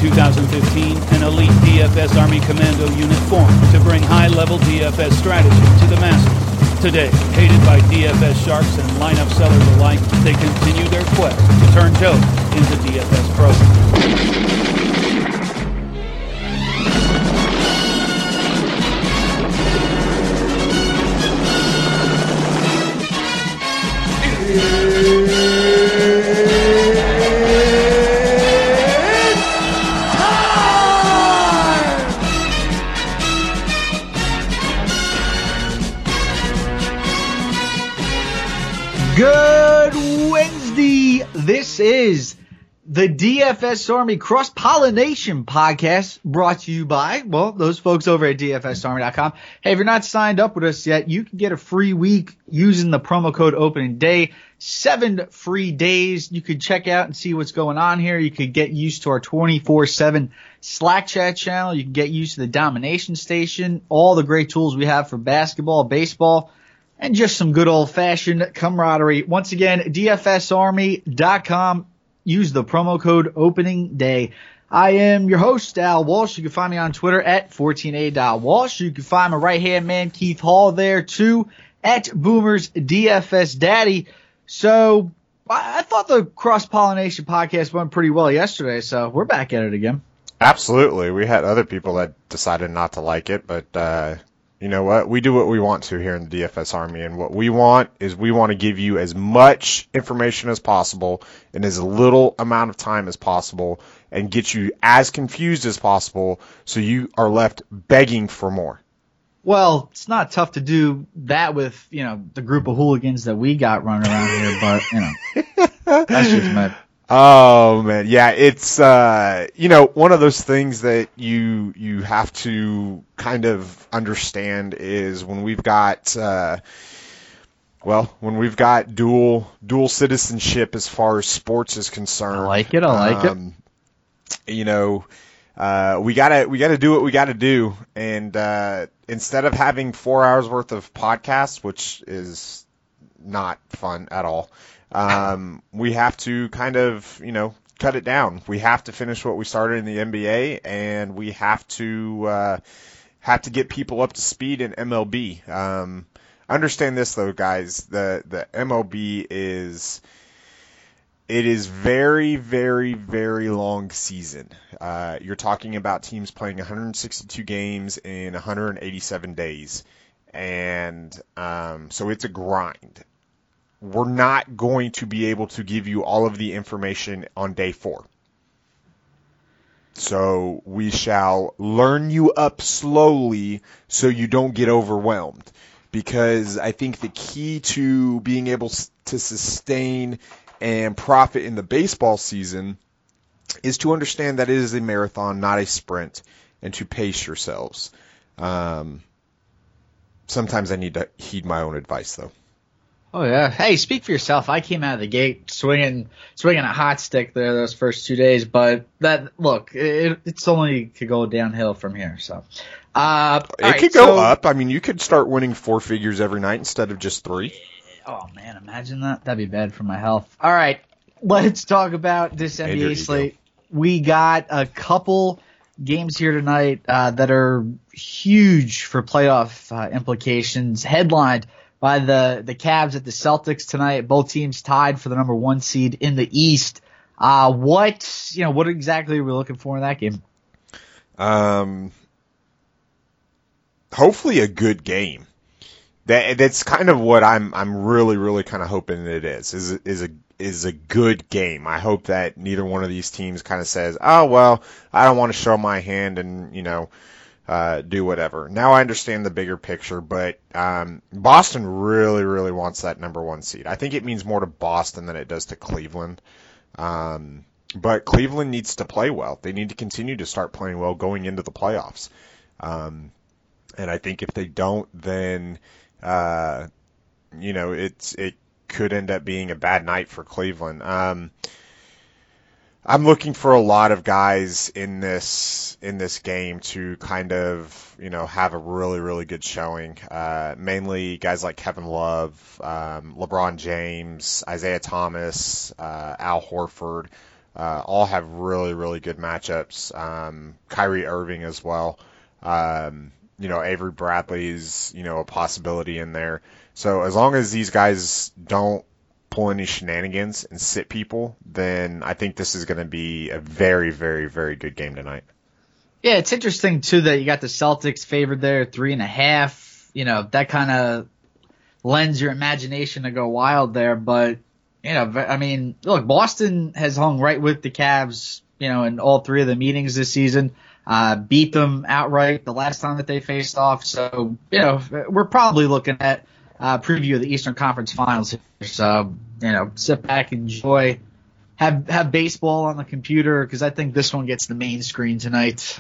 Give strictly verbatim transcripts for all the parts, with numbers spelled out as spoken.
two thousand fifteen, an elite D F S Army Commando unit formed to bring high-level D F S strategy to the masses. Today, hated by D F S sharks and lineup sellers alike, they continue their quest to turn Joe into D F S pros. Good Wednesday. This is the D F S Army Cross-Pollination Podcast, brought to you by, well, those folks over at D F S Army dot com. Hey, if you're not signed up with us yet, you can get a free week using the promo code opening day. Seven free days. You could check out and see what's going on here. You could get used to our twenty-four seven Slack chat channel. You can get used to the Domination Station, all the great tools we have for basketball, baseball, and just some good old-fashioned camaraderie. Once again, D F S Army dot com. Use the promo code opening day. I am your host, Al Walsh. You can find me on Twitter at fourteen A dot Walsh. You can find my right-hand man, Keith Hall, there, too, at Boomer's D F S Daddy. So I, I thought the Cross-Pollination Podcast went pretty well yesterday, so we're back at it again. Absolutely. We had other people that decided not to like it, but uh, you know what? We do what we want to here in the D F S Army, and what we want is we want to give you as much information as possible in as little amount of time as possible and get you as confused as possible so you are left begging for more. Well, it's not tough to do that with, you know, the group of hooligans that we got running around here, but, you know, that's just my... Oh, man. Yeah, it's, uh, you know, one of those things that you you have to kind of understand is when we've got, uh, well, when we've got dual dual citizenship as far as sports is concerned. I like it. I like um, it. You know, uh, we gotta we gotta do what we gotta do, and uh, instead of having four hours worth of podcasts, which is not fun at all. Um, we have to kind of, you know, cut it down. We have to finish what we started in the N B A, and we have to uh, have to get people up to speed in M L B. Um, understand this though, guys. The the M L B is it is very, very, very long season. Uh, you're talking about teams playing one hundred sixty-two games in one hundred eighty-seven days, and um, so it's a grind. We're not going to be able to give you all of the information on day four. So we shall learn you up slowly so you don't get overwhelmed. Because I think the key to being able to sustain and profit in the baseball season is to understand that it is a marathon, not a sprint, and to pace yourselves. Um, sometimes I need to heed my own advice, though. Oh, yeah. Hey, speak for yourself. I came out of the gate swinging swinging a hot stick there those first two days, but that look, it, it's only could go downhill from here. So uh, It right, could go so, up. I mean, you could start winning four figures every night instead of just three. Oh, man, imagine that. That'd be bad for my health. All right, let's talk about this N B A slate. We got a couple games here tonight uh, that are huge for playoff uh, implications, headlined by the, the Cavs at the Celtics tonight. Both teams tied for the number one seed in the East. Uh, what, you know, what exactly are we looking for in that game? Um, hopefully a good game. That that's kind of what I'm I'm really really kind of hoping it is is is a is a good game. I hope that neither one of these teams kind of says, oh well, I don't want to show my hand and you know. Uh, do whatever. Now I understand the bigger picture, but um, Boston really, really wants that number one seed. I think it means more to Boston than it does to Cleveland. Um, but Cleveland needs to play well. They need to continue to start playing well going into the playoffs. Um, and I think if they don't, then uh, you know it's it could end up being a bad night for Cleveland. Um, I'm looking for a lot of guys in this in this game to kind of, you know, have a really, really good showing. Uh, mainly guys like Kevin Love, um, LeBron James, Isaiah Thomas, uh, Al Horford. Uh, all have really, really good matchups. Um, Kyrie Irving as well. Um, you know, Avery Bradley's, you know, a possibility in there. So as long as these guys don't pull any shenanigans and sit people, then I think this is going to be a very, very, very good game tonight. Yeah, it's interesting, too, that you got the Celtics favored there, three and a half. You know, that kind of lends your imagination to go wild there. But, you know, I mean, look, Boston has hung right with the Cavs, you know, in all three of the meetings this season. Uh, beat them outright the last time that they faced off. So, you know, we're probably looking at a preview of the Eastern Conference Finals here. So, you know, sit back, enjoy, have have baseball on the computer, because I think this one gets the main screen tonight.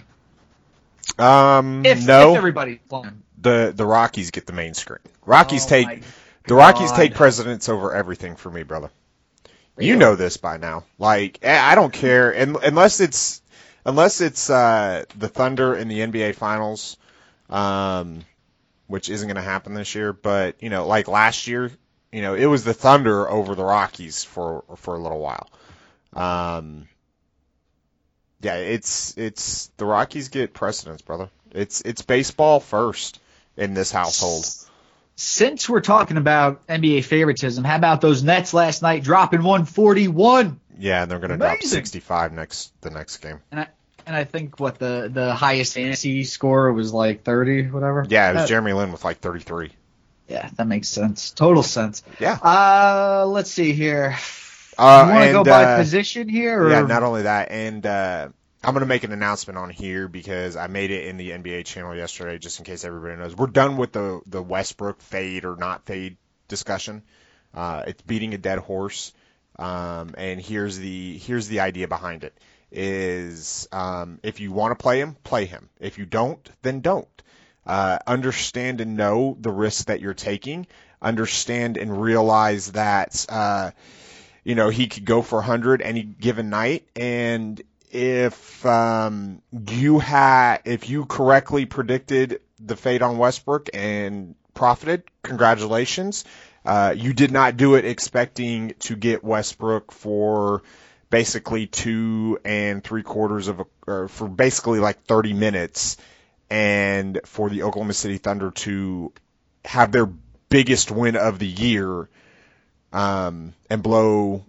Um, If, no, if everybody's playing. the the Rockies get the main screen. Rockies Oh take my the Rockies God. take precedence over everything for me, brother. Really? You know this by now. Like, I don't care, and unless it's unless it's uh, the Thunder in the N B A Finals, um, which isn't going to happen this year. But you know, like last year, you know, it was the Thunder over the Rockies for for a little while. Um, yeah, it's it's the Rockies get precedence, brother. It's it's baseball first in this household. Since we're talking about N B A favoritism, how about those Nets last night dropping one forty-one? Yeah, and they're going to drop Amazing. sixty-five next the next game. And I and I think what the the highest fantasy score was like thirty, whatever. Yeah, it was That- Jeremy Lin with like thirty-three. Yeah, that makes sense. Total sense. Yeah. Uh, let's see here. Uh, you want to go and, by uh, position here? Or? Yeah, not only that, and uh, I'm going to make an announcement on here because I made it in the N B A channel yesterday, just in case everybody knows. We're done with the the Westbrook fade or not fade discussion. Uh, it's beating a dead horse, um, and here's the here's the idea behind it: is um, if you want to play him, play him. If you don't, then don't. Uh, understand and know the risk that you're taking. Understand and realize that. Uh, You know, he could go for one hundred any given night, and if um, you had, if you correctly predicted the fate on Westbrook and profited, congratulations. Uh, you did not do it expecting to get Westbrook for basically two and three quarters of a, or for basically like thirty minutes, and for the Oklahoma City Thunder to have their biggest win of the year. Um, and blow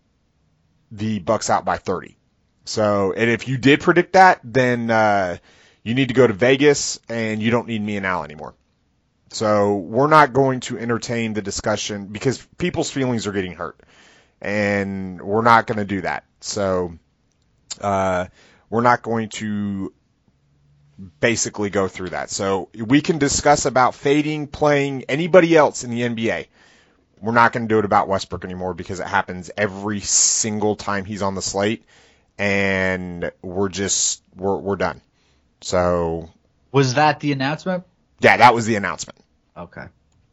the Bucks out by thirty. So, and if you did predict that, then uh, you need to go to Vegas, and you don't need me and Al anymore. So we're not going to entertain the discussion because people's feelings are getting hurt, and we're not going to do that. So uh, we're not going to basically go through that. So we can discuss about fading, playing anybody else in the N B A. We're not going to do it about Westbrook anymore because it happens every single time he's on the slate, and we're just we're we're done. So Was that the announcement? yeah, that was the announcement. Okay.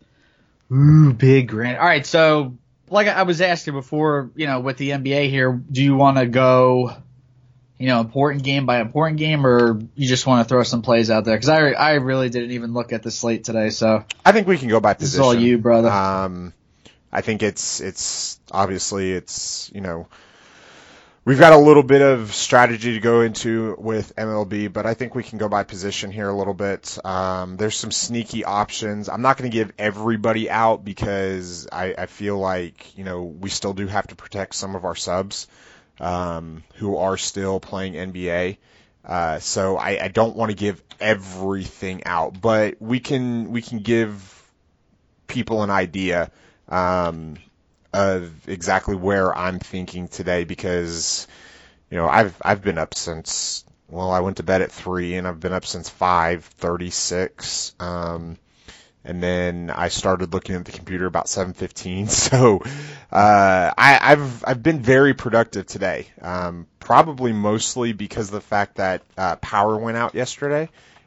Ooh, big grand. All right, so like I was asking before, you know, with the N B A here, do you want to go, you know, important game by important game, or you just want to throw some plays out there? Because I I really didn't even look at the slate today, so I think we can go by this position. is all you, brother. Um, I think it's it's obviously it's you know we've got a little bit of strategy to go into with M L B, but I think we can go by position here a little bit. Um, there's some sneaky options. I'm not going to give everybody out because I, I feel like you know we still do have to protect some of our subs um, who are still playing N B A. Uh, so I, I don't want to give everything out, but we can we can give people an idea. Um, of exactly where I'm thinking today because, you know, I've I've been up since well, I went to bed at three and I've been up since five thirty-six. Um, and then I started looking at the computer about seven fifteen. So uh, I, I've I've been very productive today. Um, probably mostly because of the fact that uh, power went out yesterday,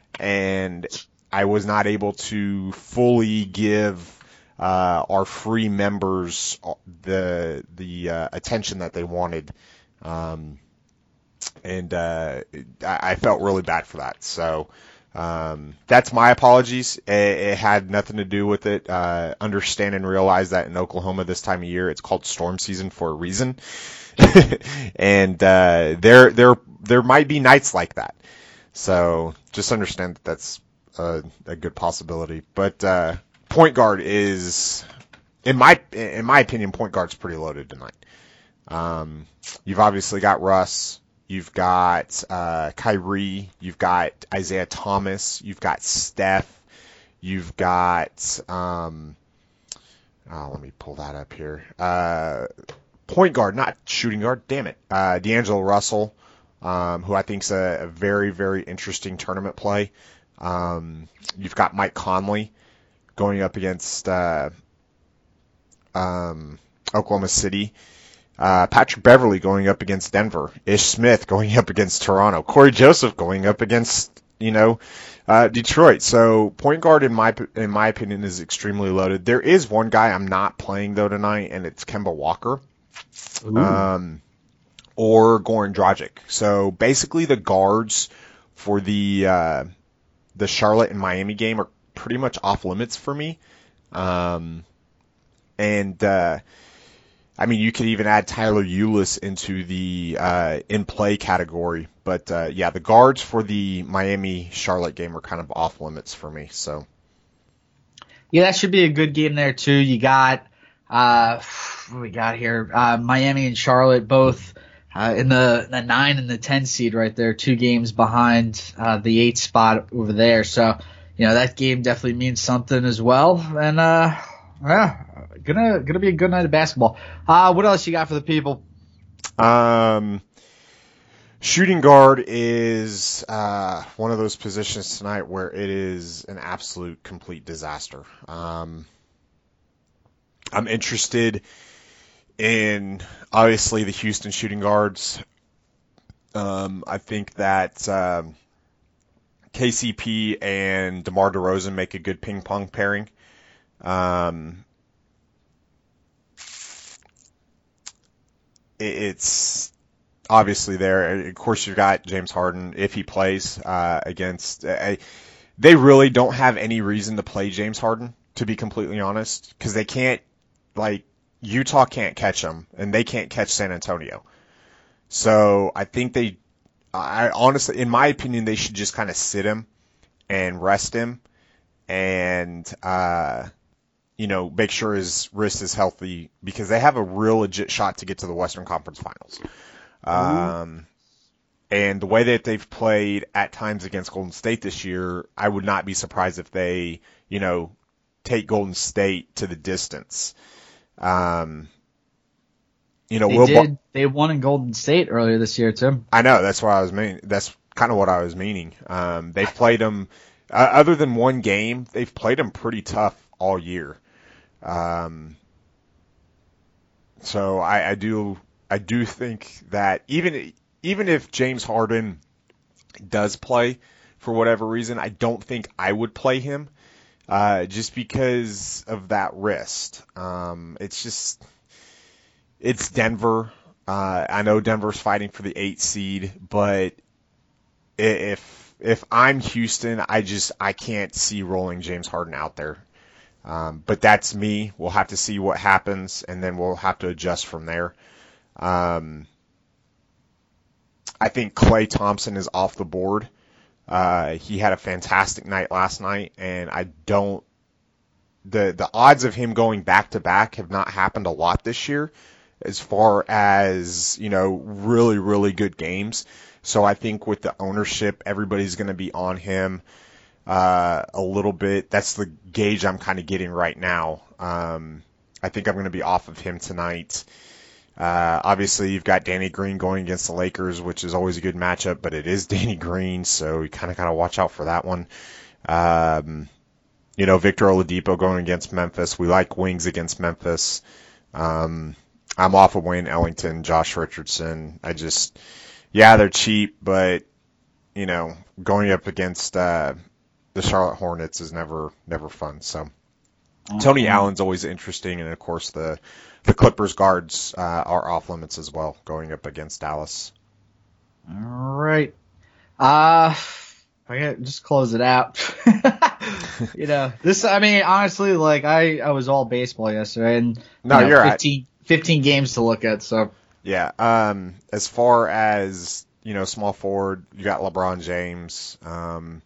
and I was not able to fully give Uh, our free members the the uh, attention that they wanted, um, and uh, I, I felt really bad for that. So Um, that's my apologies. It, it had nothing to do with it. Uh, understand and realize that in Oklahoma this time of year, it's called storm season for a reason. and uh, there, there, there might be nights like that. So just understand that that's a, a good possibility. But uh, point guard is, in my in my opinion, point guard's pretty loaded tonight. Um, you've obviously got Russ. You've got uh, Kyrie, you've got Isaiah Thomas, you've got Steph, you've got, um, oh, let me pull that up here. Uh, point guard, not shooting guard, damn it. Uh, D'Angelo Russell, um, who I think is a, a very, very interesting tournament play. Um, you've got Mike Conley going up against uh, um, Oklahoma City. Uh, Patrick Beverley going up against Denver. Ish Smith going up against Toronto. Corey Joseph going up against, you know, uh, Detroit. So point guard, in my in my opinion, is extremely loaded. There is one guy I'm not playing though tonight, and it's Kemba Walker, um, or Goran Dragic. So basically, the guards for the uh, the Charlotte and Miami game are pretty much off limits for me, um, and. Uh, I mean, you could even add Tyler Ulis into the uh, in-play category. But, uh, yeah, the guards for the Miami-Charlotte game are kind of off limits for me. So, yeah, that should be a good game there, too. You got, uh, what do we got here? Uh, Miami and Charlotte both uh, in the, the nine and the ten seed right there, two games behind uh, the eight spot over there. So, you know, that game definitely means something as well. And, uh, yeah. Gonna gonna be a good night of basketball. Uh, what else you got for the people? Um, shooting guard is uh, one of those positions tonight where it is an absolute complete disaster. Um, I'm interested in obviously the Houston shooting guards. Um, I think that um, K C P and DeMar DeRozan make a good ping pong pairing. Um, It's obviously there. Of course, you've got James Harden if he plays uh, against. Uh, they really don't have any reason to play James Harden, to be completely honest, because they can't. Like Utah can't catch him, and they can't catch San Antonio. So I think they. I honestly, in my opinion, they should just kind of sit him and rest him, and. Uh, you know, make sure his wrist is healthy because they have a real legit shot to get to the Western Conference Finals. Um, and the way that they've played at times against Golden State this year, I would not be surprised if they, you know, take Golden State to the distance. Um, you know, they Will did. Bar- they won in Golden State earlier this year too. I know that's what I was meaning. That's kind of what I was meaning. Um, they've played them, uh, other than one game, they've played them pretty tough all year. Um, so I, I do, I do think that even, even if James Harden does play for whatever reason, I don't think I would play him, uh, just because of that wrist. Um, it's just, it's Denver. Uh, I know Denver's fighting for the eight seed, but if, if I'm Houston, I just, I can't see rolling James Harden out there. Um, but that's me. We'll have to see what happens, and then we'll have to adjust from there. Um, I think Klay Thompson is off the board. Uh, he had a fantastic night last night, and I don't. The the odds of him going back to back have not happened a lot this year, as far as you know, really really good games. So I think with the ownership, everybody's going to be on him. Uh, a little bit. That's the gauge I'm kind of getting right now. Um, I think I'm going to be off of him tonight. Uh, obviously, you've got Danny Green going against the Lakers, which is always a good matchup, but it is Danny Green, so you kind of got to watch out for that one. Um, you know, Victor Oladipo going against Memphis. We like wings against Memphis. Um, I'm off of Wayne Ellington, Josh Richardson. I just, yeah, they're cheap, but, you know, going up against, uh, the Charlotte Hornets is never never fun. So mm-hmm. Tony Allen's always interesting, and of course the the Clippers guards uh, are off limits as well, going up against Dallas. All right. Uh, I get just close it out. You know, this, I mean, honestly, like, I, I was all baseball yesterday, and no, you know, you're fifteen, right. fifteen games to look at, so. Yeah, um, as far as, you know, small forward, you got LeBron James. Um,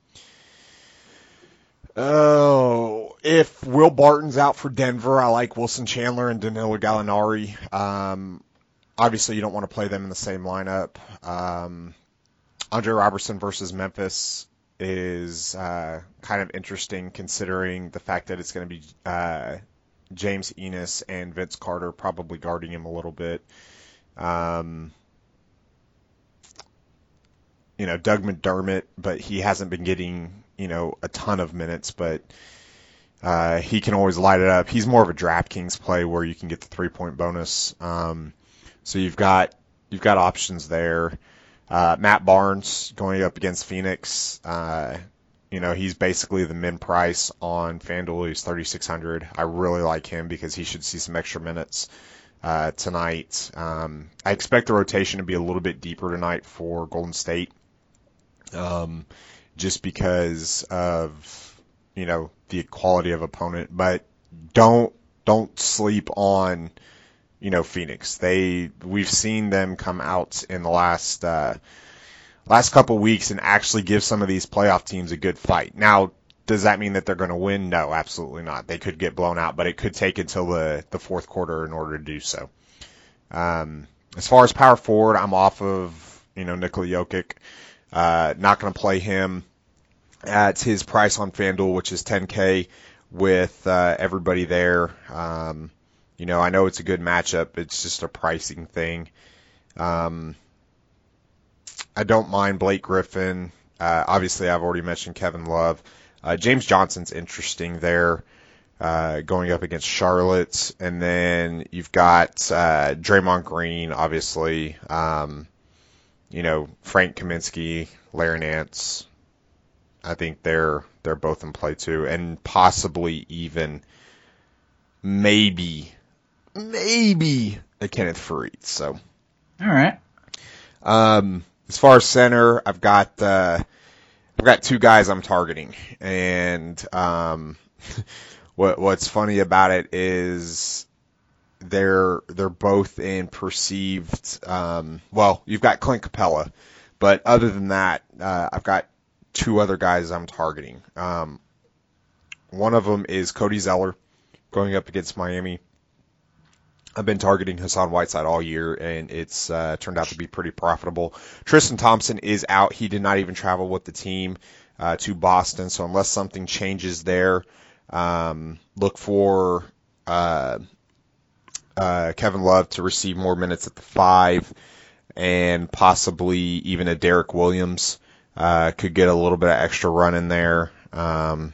oh, if Will Barton's out for Denver, I like Wilson Chandler and Danilo Gallinari. Um, obviously, you don't want to play them in the same lineup. Um, Andre Robertson versus Memphis is uh, kind of interesting considering the fact that it's going to be uh, James Ennis and Vince Carter probably guarding him a little bit. Um, you know, Doug McDermott, but he hasn't been getting, you know, a ton of minutes, but uh, he can always light it up. He's more of a DraftKings play where you can get the three-point bonus. Um, so you've got you've got options there. Uh, Matt Barnes going up against Phoenix. Uh, you know, he's basically the min price on FanDuel. He's thirty-six hundred. I really like him because he should see some extra minutes uh, tonight. Um, I expect the rotation to be a little bit deeper tonight for Golden State, um, just because of, you know, the quality of opponent. But don't don't sleep on, you know, Phoenix. They we've seen them come out in the last uh, last couple weeks and actually give some of these playoff teams a good fight. Now, does that mean that they're going to win? No, absolutely not. They could get blown out, but it could take until the, the fourth quarter in order to do so. Um, as far as power forward, I'm off of, you know, Nikola Jokic. Uh, not going to play him at his price on FanDuel, which is ten K with uh, everybody there. Um, you know, I know it's a good matchup. It's just a pricing thing. Um, I don't mind Blake Griffin. Uh, obviously, I've already mentioned Kevin Love. Uh, James Johnson's interesting there, uh, going up against Charlotte. And then you've got uh, Draymond Green, obviously. Um, you know, Frank Kaminsky, Larry Nance. I think they're they're both in play too, and possibly even maybe maybe a Kenneth Faried. So, all right. Um, as far as center, I've got uh, I've got two guys I'm targeting, and um, what what's funny about it is they're they're both in perceived. Um, well, you've got Clint Capella, but other than that, uh, I've got two other guys I'm targeting. Um, one of them is Cody Zeller going up against Miami. I've been targeting Hassan Whiteside all year, and it's uh, turned out to be pretty profitable. Tristan Thompson is out. He did not even travel with the team uh, to Boston, so unless something changes there, um, look for uh, uh, Kevin Love to receive more minutes at the five, and possibly even a Derek Williams uh, could get a little bit of extra run in there. Um,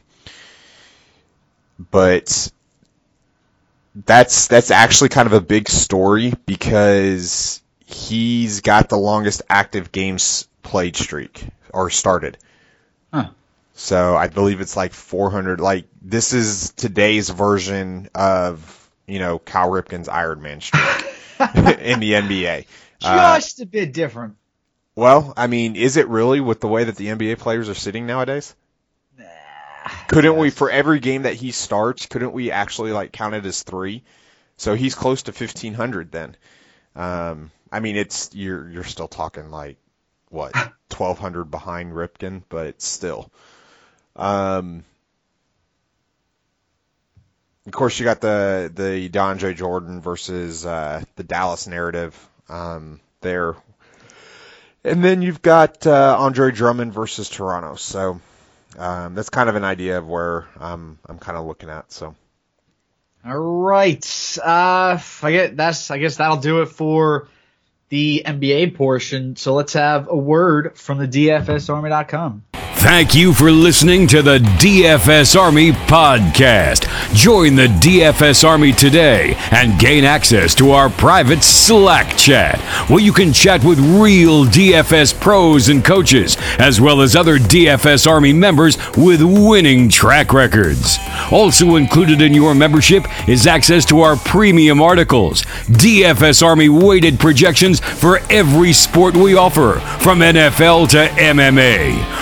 but that's that's actually kind of a big story because he's got the longest active games played streak or started. Huh. So I believe it's like four hundred. Like, this is today's version of, you know, Cal Ripken's Iron Man streak in the N B A. Just uh, a bit different. Well, I mean, is it really with the way that the N B A players are sitting nowadays? Nah. Couldn't we, for every game that he starts, couldn't we actually like count it as three? So he's close to fifteen hundred then. Um, I mean, it's you're you're still talking like what twelve hundred behind Ripken, but still. Um, of course, you got the the DeAndre Jordan versus uh, the Dallas narrative um, there. And then you've got uh, Andre Drummond versus Toronto. So um, that's kind of an idea of where um, I'm kind of looking at. So, all right, uh, I guess that's I guess that'll do it for the N B A portion. So let's have a word from the D F S Army dot com. Thank you for listening to the D F S Army podcast. Join the D F S Army today and gain access to our private Slack chat, where you can chat with real D F S pros and coaches, as well as other D F S Army members with winning track records. Also included in your membership is access to our premium articles, D F S Army weighted projections for every sport we offer, from N F L to M M A.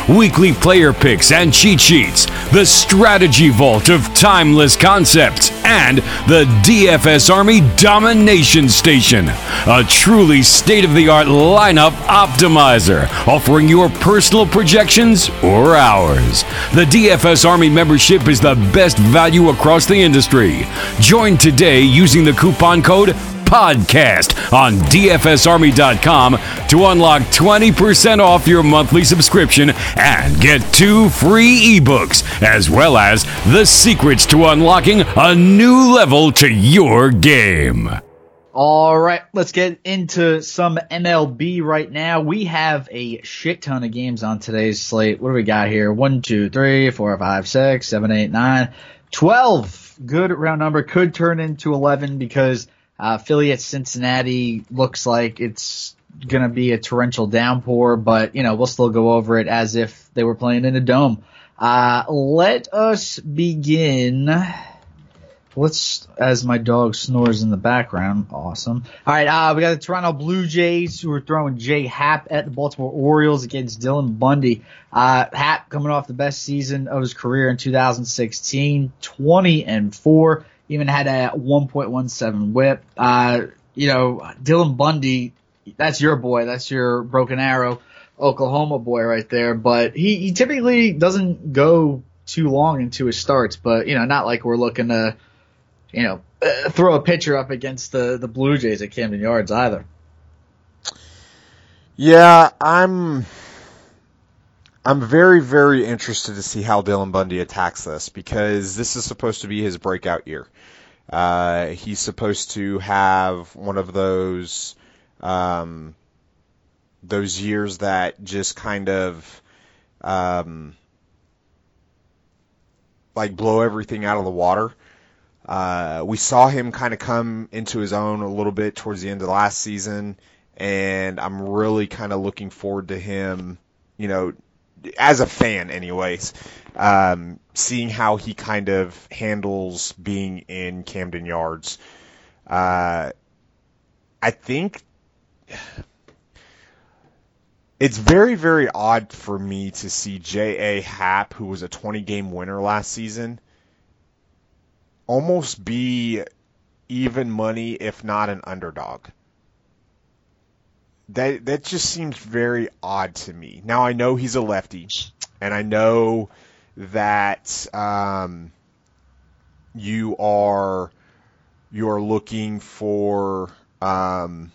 weekly player picks and cheat sheets, the strategy vault of timeless concepts, and the D F S Army Domination Station, a truly state-of-the-art lineup optimizer, offering your personal projections or ours. The D F S Army membership is the best value across the industry. Join today using the coupon code podcast on D F S army dot com to unlock twenty percent off your monthly subscription and get two free ebooks, as well as the secrets to unlocking a new level to your game. All right, let's get into some M L B right now. We have a shit ton of games on today's slate. What do we got here? One, two, three, four, five, six, seven, eight, nine, twelve. Good round number. Could turn into eleven because Uh, Philly at Cincinnati looks like it's going to be a torrential downpour, but, you know, we'll still go over it as if they were playing in a dome. Uh, let us begin. Let's, as my dog snores in the background. Awesome. All right, uh, we got the Toronto Blue Jays who are throwing Jay Happ at the Baltimore Orioles against Dylan Bundy. Uh, Happ coming off the best season of his career in two thousand sixteen, twenty and four. Even had a one point one seven whip. Uh, you know, Dylan Bundy, that's your boy. That's your Broken Arrow, Oklahoma boy right there. But he, he typically doesn't go too long into his starts. But, you know, not like we're looking to, you know, uh, throw a pitcher up against the, the Blue Jays at Camden Yards either. Yeah, I'm... I'm very, very interested to see how Dylan Bundy attacks this, because this is supposed to be his breakout year. Uh, he's supposed to have one of those, um, those years that just kind of, um, like blow everything out of the water. Uh, we saw him kind of come into his own a little bit towards the end of last season, and I'm really kind of looking forward to him, you know, as a fan anyways, um, seeing how he kind of handles being in Camden Yards. Uh, I think it's very, very odd for me to see J A. Happ, who was a twenty-game winner last season, almost be even money, if not an underdog. That that just seems very odd to me. Now, I know he's a lefty, and I know that um, you are you are looking for um,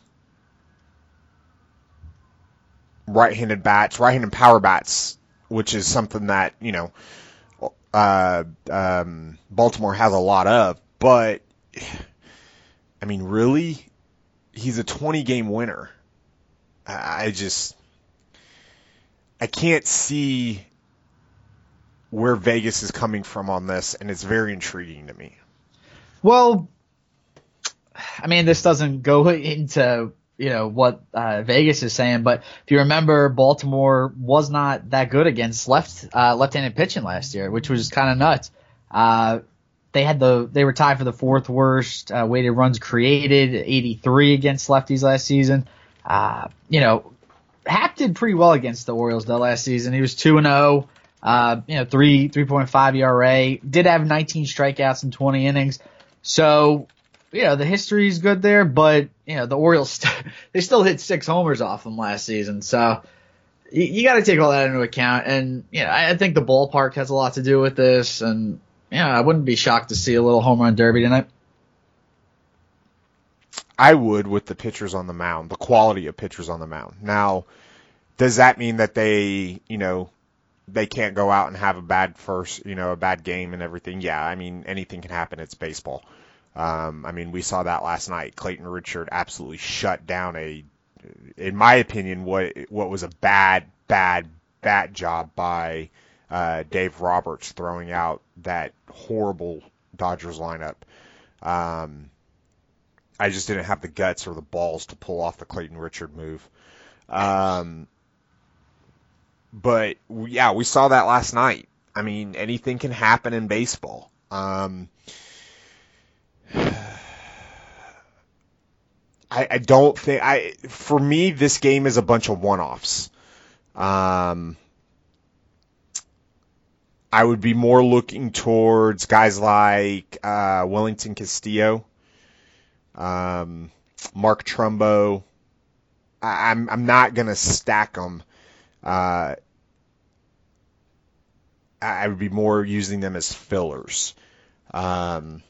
right-handed bats, right-handed power bats, which is something that, you know, uh, um, Baltimore has a lot of. But I mean, really, he's a twenty-game winner. I just, I can't see where Vegas is coming from on this, and it's very intriguing to me. Well, I mean, this doesn't go into, you know, what uh, Vegas is saying, but if you remember, Baltimore was not that good against left uh, left-handed pitching last year, which was kind of nuts. Uh, they had the they were tied for the fourth worst uh, weighted runs created, eighty-three against lefties last season. Uh, you know, Happ did pretty well against the Orioles though last season. He was two and zero. Uh, you know, three three point five E R A. Did have nineteen strikeouts in twenty innings. So, you know, the history is good there. But you know, the Orioles st- they still hit six homers off them last season. So you, you got to take all that into account. And you know, I, I think the ballpark has a lot to do with this. And you know, I wouldn't be shocked to see a little home run derby tonight. I would, with the pitchers on the mound, the quality of pitchers on the mound. Now, does that mean that they, you know, they can't go out and have a bad first, you know, a bad game and everything? Yeah, I mean, anything can happen. It's baseball. Um, I mean, we saw that last night. Clayton Richard absolutely shut down a, in my opinion, what what was a bad, bad, bad job by uh, Dave Roberts throwing out that horrible Dodgers lineup. Um, I just didn't have the guts or the balls to pull off the Clayton Richard move. Um, but, yeah, we saw that last night. I mean, anything can happen in baseball. Um, I, I don't think I. For me, this game is a bunch of one-offs. Um, I would be more looking towards guys like uh, Wellington Castillo, um, Mark Trumbo. I, I'm I'm not gonna stack them. Uh, I would be more using them as fillers. Um,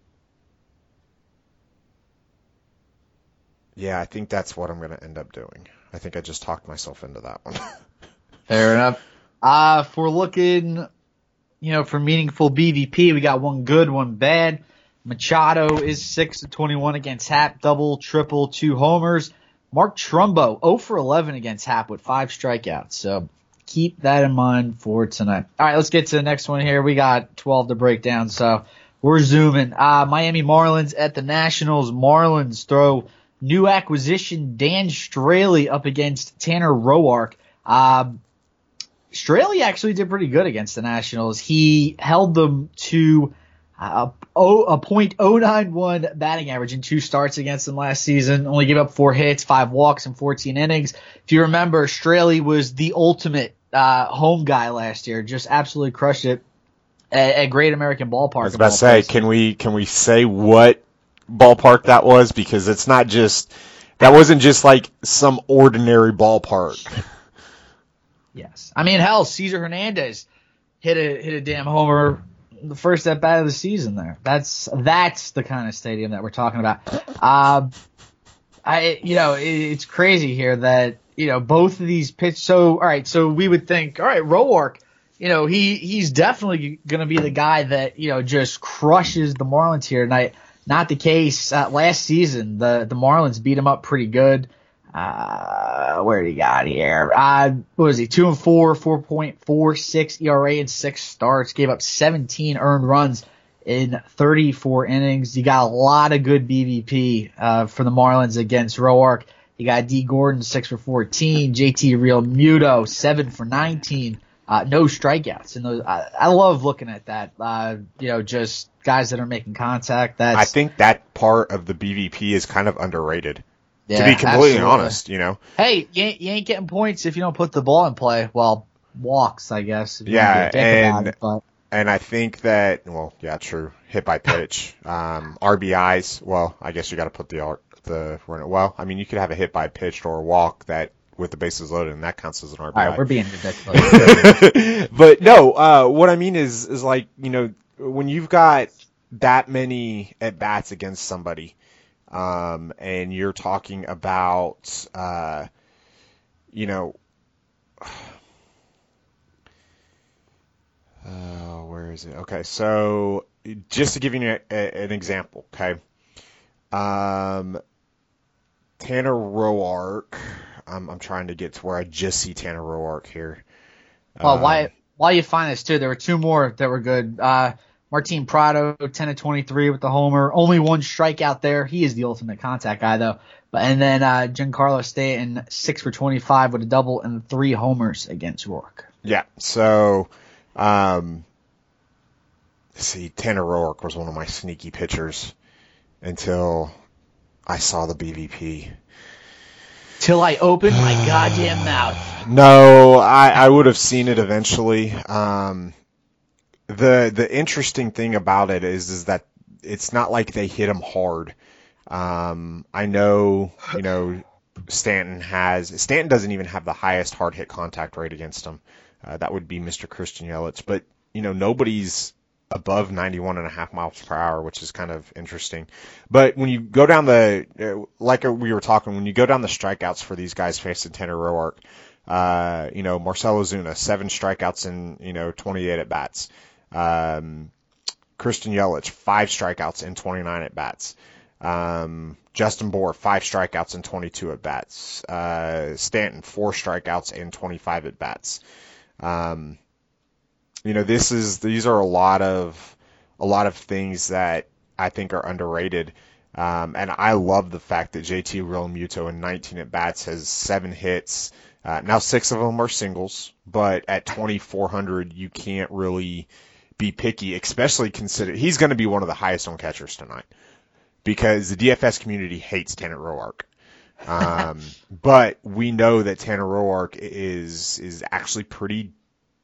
yeah, I think that's what I'm going to end up doing. I think I just talked myself into that one. Fair enough. Uh, if we're looking, you know, for meaningful B V P, we got one good, one bad. Machado is six to twenty-one against Happ, double, triple, two homers. Mark Trumbo, zero for eleven against Happ with five strikeouts. So keep that in mind for tonight. All right, let's get to the next one here. We got twelve to break down, so we're zooming. Uh, Miami Marlins at the Nationals. Marlins throw new acquisition Dan Straley up against Tanner Roark. Uh, Straley actually did pretty good against the Nationals. He held them to a, a point oh nine one batting average in two starts against them last season. Only gave up four hits, five walks, and fourteen innings. If you remember, Straley was the ultimate uh, home guy last year. Just absolutely crushed it at, at Great American Ballpark. I was about to say, can we can we say what ballpark that was? Because it's not just that wasn't just like some ordinary ballpark. Yes, I mean, hell, Cesar Hernandez hit a hit a damn homer the first at bat of the season there. That's that's the kind of stadium that we're talking about. Uh, I you know it, it's crazy here that you know both of these pitch. So all right, so we would think all right, Roark, you know he he's definitely going to be the guy that you know just crushes the Marlins here tonight. Not the case. Uh, last season, the the Marlins beat him up pretty good. Uh, where did he got here? Uh, what was he? Two and four, four point four six E R A in six starts. Gave up seventeen earned runs in thirty-four innings. You got a lot of good B V P uh, for the Marlins against Roark. You got D Gordon six for fourteen, J T Realmuto seven for nineteen. Uh, no strikeouts. And those, I, I love looking at that. Uh, you know, just guys that are making contact. That's, I think that part of the B V P is kind of underrated. Yeah, to be completely absolutely. honest, you know. Hey, you ain't, you ain't getting points if you don't put the ball in play. Well, walks, I guess. If you Yeah, think and about it, but. and I think that well, yeah, true. Hit by pitch, um, R B Is. Well, I guess you got to put the the well. I mean, you could have a hit by pitch or a walk that with the bases loaded, and that counts as an R B I. All right, we're being ridiculous. But no, uh, what I mean is is like you know when you've got that many at bats against somebody. Um, and you're talking about, uh, you know, uh, where is it? Okay, so just to give you a, a, an example, okay, um, Tanner Roark. I'm, I'm trying to get to where I just see Tanner Roark here. Well, um, why why you find this too? There were two more that were good. Uh, Martin Prado, ten to twenty-three with the homer. Only one strikeout there. He is the ultimate contact guy, though. But and then uh, Giancarlo Stanton, six for twenty-five with a double and three homers against Roark. Yeah, so, um, see, Tanner Roark was one of my sneaky pitchers until I saw the B V P. Till I opened my goddamn mouth. No, I, I would have seen it eventually. Um, The the interesting thing about it is is that it's not like they hit him hard. Um, I know, you know, Stanton has Stanton doesn't even have the highest hard hit contact rate against him. Uh, that would be Mister Christian Yelich, but you know nobody's above ninety-one and a half miles per hour, which is kind of interesting. But when you go down the uh, like we were talking, when you go down the strikeouts for these guys facing Tanner Roark, uh, you know Marcell Ozuna, seven strikeouts in you know twenty-eight at bats. Um, Christian Yelich, five strikeouts and twenty-nine at bats. Um, Justin Bour, five strikeouts and twenty-two at bats. Uh, Stanton, four strikeouts and twenty-five at bats. Um, you know, this is these are a lot of a lot of things that I think are underrated. Um, and I love the fact that J T Realmuto in nineteen at bats has seven hits. Uh, now six of them are singles, but at twenty-four hundred, you can't really be picky, especially consider he's going to be one of the highest on catchers tonight because the D F S community hates Tanner Roark. Um, but we know that Tanner Roark is is actually pretty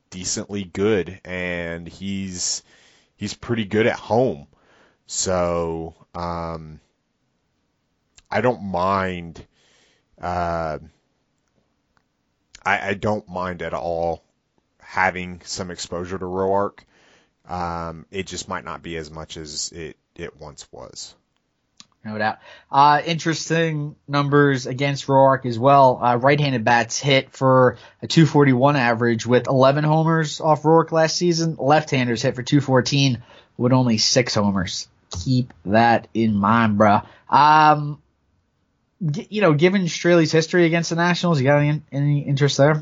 decently good, and he's he's pretty good at home. So um, I don't mind. Uh, I, I don't mind at all having some exposure to Roark. Um, it just might not be as much as it, it once was. No doubt. Uh, interesting numbers against Roark as well. Uh, right-handed bats hit for a two forty-one average with eleven homers off Roark last season. Left-handers hit for two fourteen with only six homers. Keep that in mind, bro. Um, g- you know, given Straley's history against the Nationals, you got any, any interest there?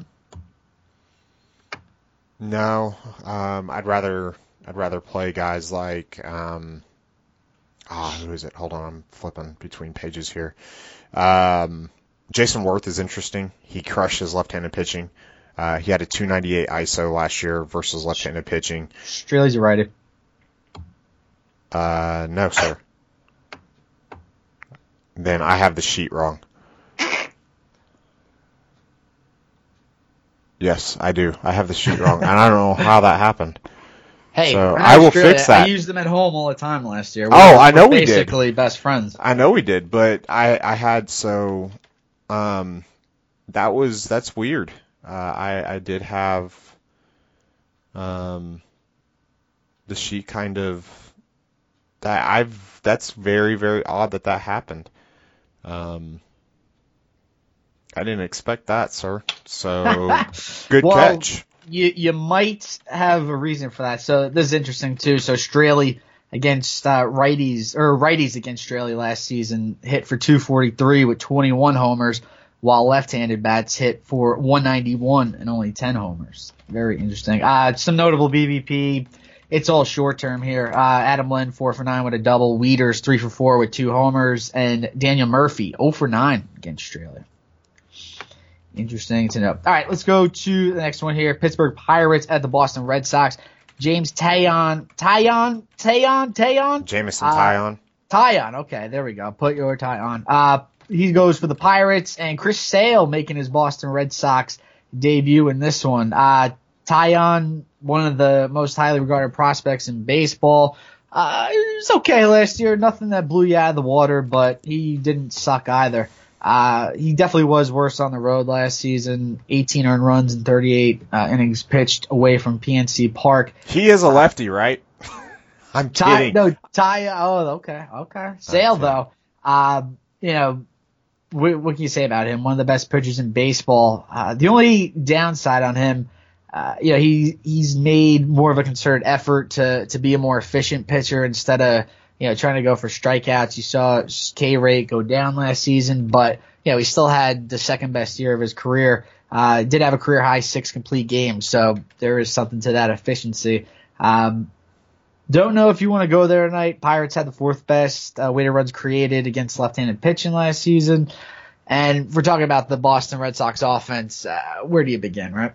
No, um, I'd rather I'd rather play guys like um, ah, who is it? Hold on, I'm flipping between pages here. Um, Jason Worth is interesting. He crushed his left-handed pitching. Uh, he had a two ninety-eight I S O last year versus left-handed pitching. Straley's a righty. Uh, no, sir. Then I have the sheet wrong. Yes, I do. I have the sheet wrong, and I don't know how that happened. Hey, so we're I will Australia. fix that. I used them at home all the time last year. Oh, We're- I know we're we did. Basically best friends. I know we did, but I, I had so, um, that was, that's weird. Uh, I, I did have, um, the sheet kind of, that I've, that's very, very odd that that happened. Um, I didn't expect that, sir. So, good Well, catch. You you might have a reason for that. So this is interesting too. So Straley against uh, righties or righties against Straley last season hit for two forty-three with twenty-one homers, while left-handed bats hit for one ninety-one and only ten homers. Very interesting. Uh, some notable B V P. It's all short term here. Uh, Adam Lynn four for nine with a double. Wieters three for four with two homers, and Daniel Murphy zero for nine against Straley. Interesting to know. All right, let's go to the next one here. Pittsburgh Pirates at the Boston Red Sox. James Taillon, Taillon, Taillon, Taillon? Jameson Uh, Taillon. Taillon, okay, there we go. Put your tie on. Uh, he goes for the Pirates, and Chris Sale making his Boston Red Sox debut in this one. Uh, Taillon, one of the most highly regarded prospects in baseball. Uh, it was okay last year. Nothing that blew you out of the water, but he didn't suck either. Uh, he definitely was worse on the road last season. eighteen earned runs and thirty-eight uh, innings pitched away from P N C Park. He is a lefty, right? I'm Ty, kidding. no, Ty, oh, okay, okay. Sale, Okay. though, uh, you know, what, what can you say about him? One of the best pitchers in baseball. Uh, the only downside on him, uh, you know, he he's made more of a concerted effort to to be a more efficient pitcher instead of, you know, trying to go for strikeouts. You saw his K rate go down last season, but, you know, he still had the second best year of his career. Uh, did have a career high six complete games, so there is something to that efficiency. Um, don't know if you want to go there tonight. Pirates had the fourth best uh, weighted runs created against left-handed pitching last season. And if we're talking about the Boston Red Sox offense, uh, where do you begin, right?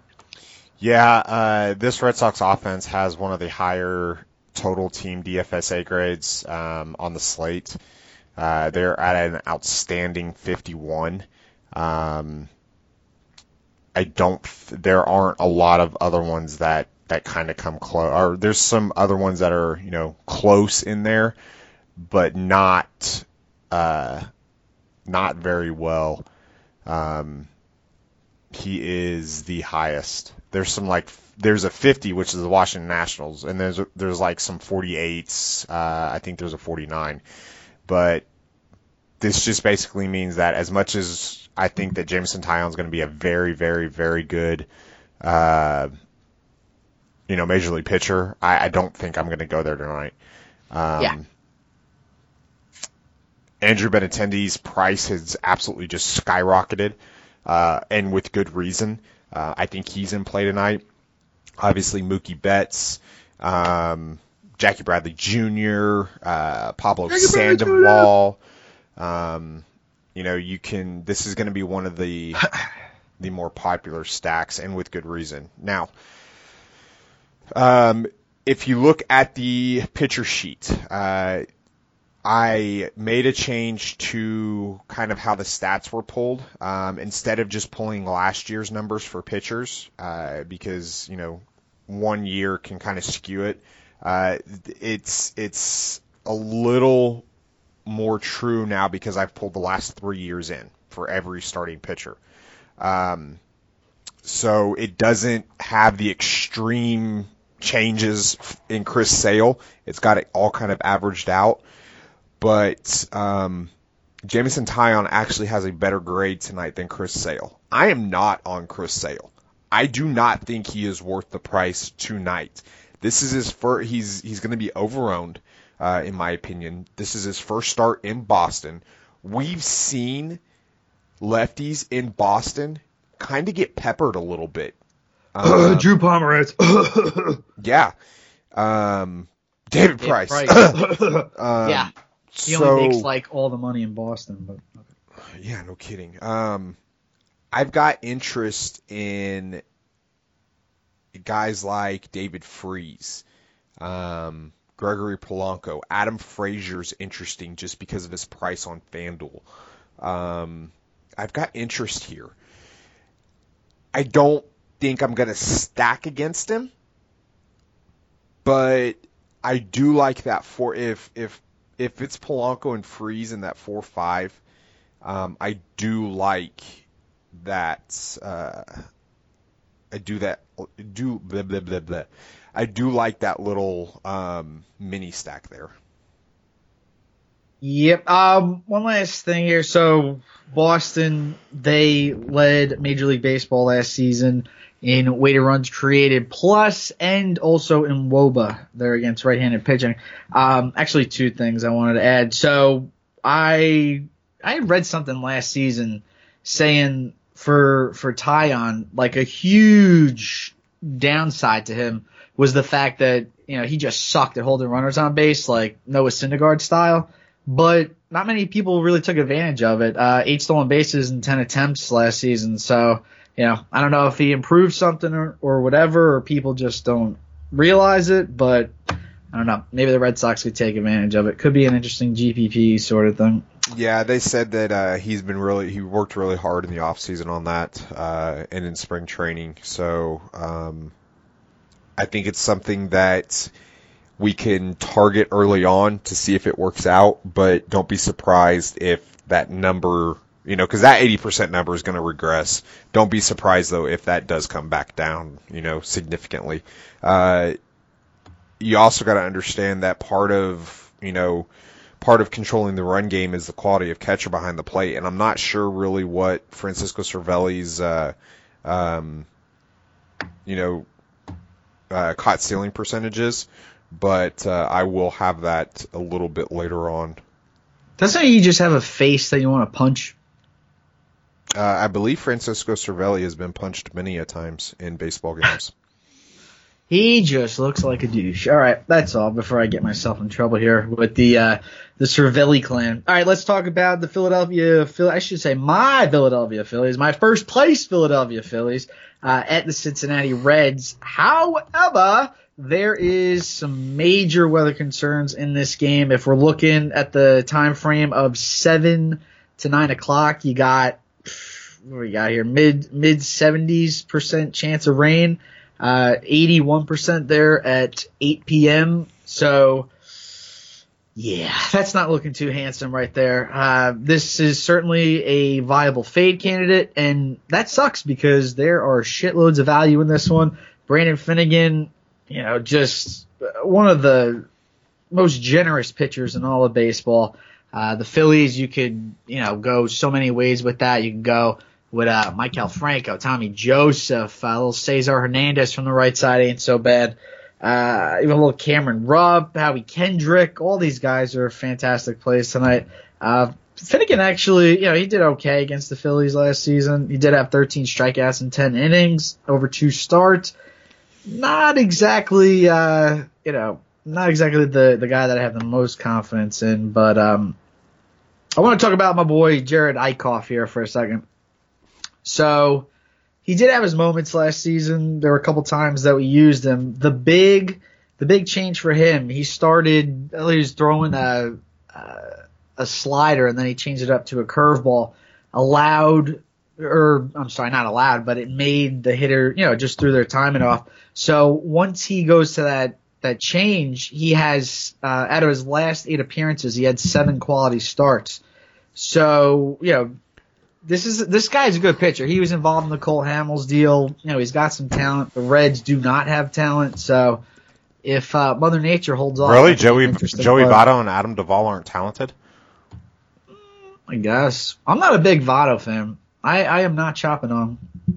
Yeah, uh, this Red Sox offense has one of the higher total team D F S A grades um, on the slate. Uh, they're at an outstanding fifty-one. Um, I don't. There aren't a lot of other ones that that kind of come close. Or there's some other ones that are, you know, close in there, but not uh, not very well. Um, he is the highest. There's some like. There's a fifty, which is the Washington Nationals, and there's there's like some forty-eights. Uh, I think there's a forty-nine, but this just basically means that as much as I think that Jameson Taillon is going to be a very, very, very good, uh, you know, major league pitcher, I, I don't think I'm going to go there tonight. Um, Yeah. Andrew Benintendi's price has absolutely just skyrocketed, uh, and with good reason. Uh, I think he's in play tonight. Obviously, Mookie Betts, um, Jackie Bradley Junior, uh, Pablo Sandoval. Um, you know, you can. This is going to be one of the the more popular stacks, and with good reason. Now, um, if you look at the pitcher sheet, uh, I made a change to kind of how the stats were pulled. Um, instead of just pulling last year's numbers for pitchers, uh, because, you know, one year can kind of skew it. Uh, it's it's a little more true now because I've pulled the last three years in for every starting pitcher. Um, so it doesn't have the extreme changes in Chris Sale. It's got it all kind of averaged out. But um, Jameson Taillon actually has a better grade tonight than Chris Sale. I am not on Chris Sale. I do not think he is worth the price tonight. This is his first. He's he's going to be overowned, uh, in my opinion. This is his first start in Boston. We've seen lefties in Boston kind of get peppered a little bit. Um, Drew Pomeranz. yeah. Um, David Price. Price. um, yeah. He so, only makes like all the money in Boston, but okay. Yeah, no kidding. Um, I've got interest in guys like David Freese, um, Gregory Polanco. Adam Frazier's interesting just because of his price on FanDuel. Um, I've got interest here. I don't think I'm going to stack against him, but I do like that for if if if it's Polanco and Freese in that four five. Um, I do like that. Uh, I do that. Do blah blah blah blah. I do like that little um, mini stack there. Yep. Um, one last thing here. So Boston, they led Major League Baseball last season in weighted runs created plus and also in W O B A. They're against right-handed pitching. Um, actually two things I wanted to add. So I I read something last season saying for for Taillon, like a huge downside to him was the fact that, you know, he just sucked at holding runners on base, like Noah Syndergaard style. But not many people really took advantage of it. Uh, eight stolen bases in ten attempts last season. So, you know, I don't know if he improved something or, or whatever, or people just don't realize it. But I don't know. Maybe the Red Sox could take advantage of it. Could be an interesting G P P sort of thing. Yeah, they said that uh, he's been really he worked really hard in the off season on that uh, and in spring training. So um, I think it's something that we can target early on to see if it works out, but don't be surprised if that number, you know, because that eighty percent number is going to regress. Don't be surprised, though, if that does come back down, you know, significantly. Uh, you also got to understand that part of, you know, part of controlling the run game is the quality of catcher behind the plate, and I'm not sure really what Francisco Cervelli's, uh, um, you know, uh, caught stealing percentage is. But uh, I will have that a little bit later on. Doesn't he just have a face that you want to punch? Uh, I believe Francisco Cervelli has been punched many a times in baseball games. He just looks like a douche. All right, that's all before I get myself in trouble here with the uh, the Cervelli clan. All right, let's talk about the Philadelphia Phillies. I should say my Philadelphia Phillies, my first place Philadelphia Phillies uh, at the Cincinnati Reds. However, there is some major weather concerns in this game. If we're looking at the time frame of seven to nine o'clock, you got what do we got here? Mid mid seventies percent chance of rain, uh, eighty-one percent there at eight p.m. So yeah, that's not looking too handsome right there. Uh, this is certainly a viable fade candidate, and that sucks because there are shitloads of value in this one. Brandon Finnegan, you know, just one of the most generous pitchers in all of baseball. Uh, the Phillies, you could, you know, go so many ways with that. You can go with uh, Maikel Franco, Tommy Joseph, uh, little Cesar Hernandez from the right side ain't so bad. Uh, even a little Cameron Rupp, Howie Kendrick. All these guys are fantastic plays tonight. Uh, Finnegan actually, you know, he did okay against the Phillies last season. He did have thirteen strikeouts in ten innings over two starts. Not exactly, uh, you know, not exactly the, the guy that I have the most confidence in, but um, I want to talk about my boy Jared Eichhoff here for a second. So he did have his moments last season. There were a couple times that we used him. The big, the big change for him, he started, he was throwing a, a, a slider and then he changed it up to a curveball, allowed or I'm sorry, not allowed, but it made the hitter, you know, just threw their timing off. So once he goes to that, that change, he has, uh, out of his last eight appearances, he had seven quality starts. So, you know, this is, this guy's a good pitcher. He was involved in the Cole Hamels deal. You know, he's got some talent. The Reds do not have talent. So if, uh, Mother Nature holds off. Really? Joey, Joey Votto and Adam Duvall aren't talented? I guess. I'm not a big Votto fan. I, I am not chopping on him.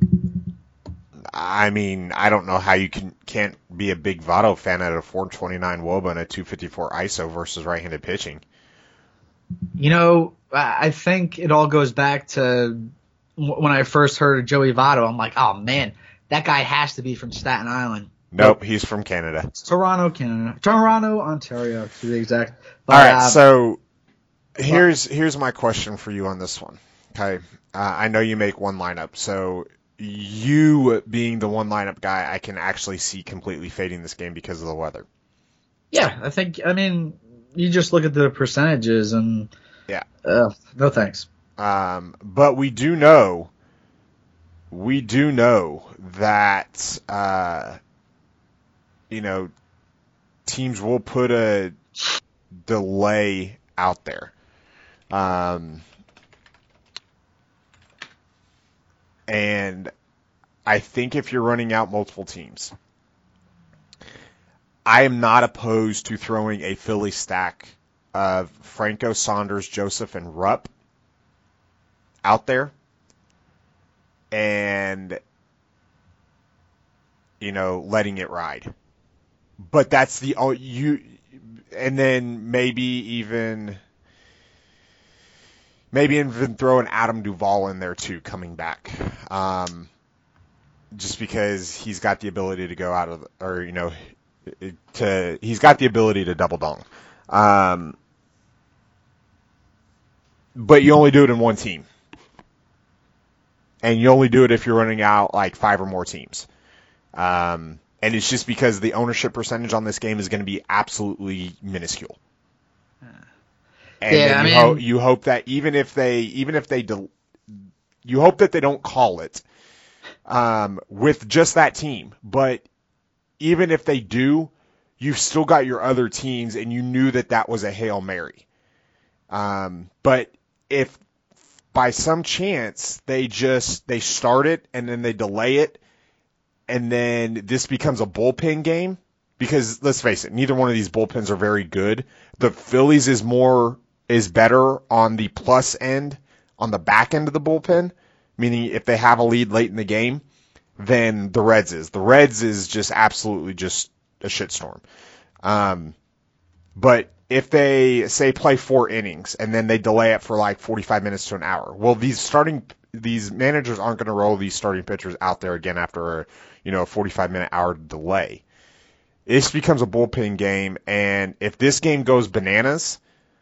I mean, I don't know how you can, can't be a big Votto fan at a four twenty-nine W O B A and a two fifty-four I S O versus right-handed pitching. You know, I think it all goes back to when I first heard of Joey Votto. I'm like, oh, man, that guy has to be from Staten Island. Nope, he's from Canada. It's Toronto, Canada. Toronto, Ontario, to be exact. But, all right, uh, so here's here's my question for you on this one. Okay, uh, I know you make one lineup, so you being the one lineup guy, I can actually see completely fading this game because of the weather. Yeah, I think, I mean, you just look at the percentages and, yeah, uh, no thanks. Um, but we do know, we do know that, uh, you know, teams will put a delay out there. Um, And I think if you're running out multiple teams, I am not opposed to throwing a Philly stack of Franco, Saunders, Joseph, and Rupp out there. And, you know, letting it ride. But that's the oh, you, and then maybe even. Maybe even throw an Adam Duvall in there too, coming back, um, just because he's got the ability to go out of, or you know, to he's got the ability to double dong. Um, but you only do it in one team, and you only do it if you're running out like five or more teams. Um, and it's just because the ownership percentage on this game is going to be absolutely minuscule. And yeah, then I you, mean, ho- you hope that even if they, even if they, del- you hope that they don't call it, um, with just that team. But even if they do, you've still got your other teams, and you knew that that was a Hail Mary. Um, but if by some chance they just they start it and then they delay it, and then this becomes a bullpen game, because let's face it, neither one of these bullpens are very good. The Phillies is more. is better on the plus end, on the back end of the bullpen, meaning if they have a lead late in the game, than the Reds is. The Reds is just absolutely just a shitstorm. Um, but if they, say, play four innings, and then they delay it for like forty-five minutes to an hour, well, these starting, these managers aren't going to roll these starting pitchers out there again after a, you know, a forty-five minute hour delay. This becomes a bullpen game, and if this game goes bananas,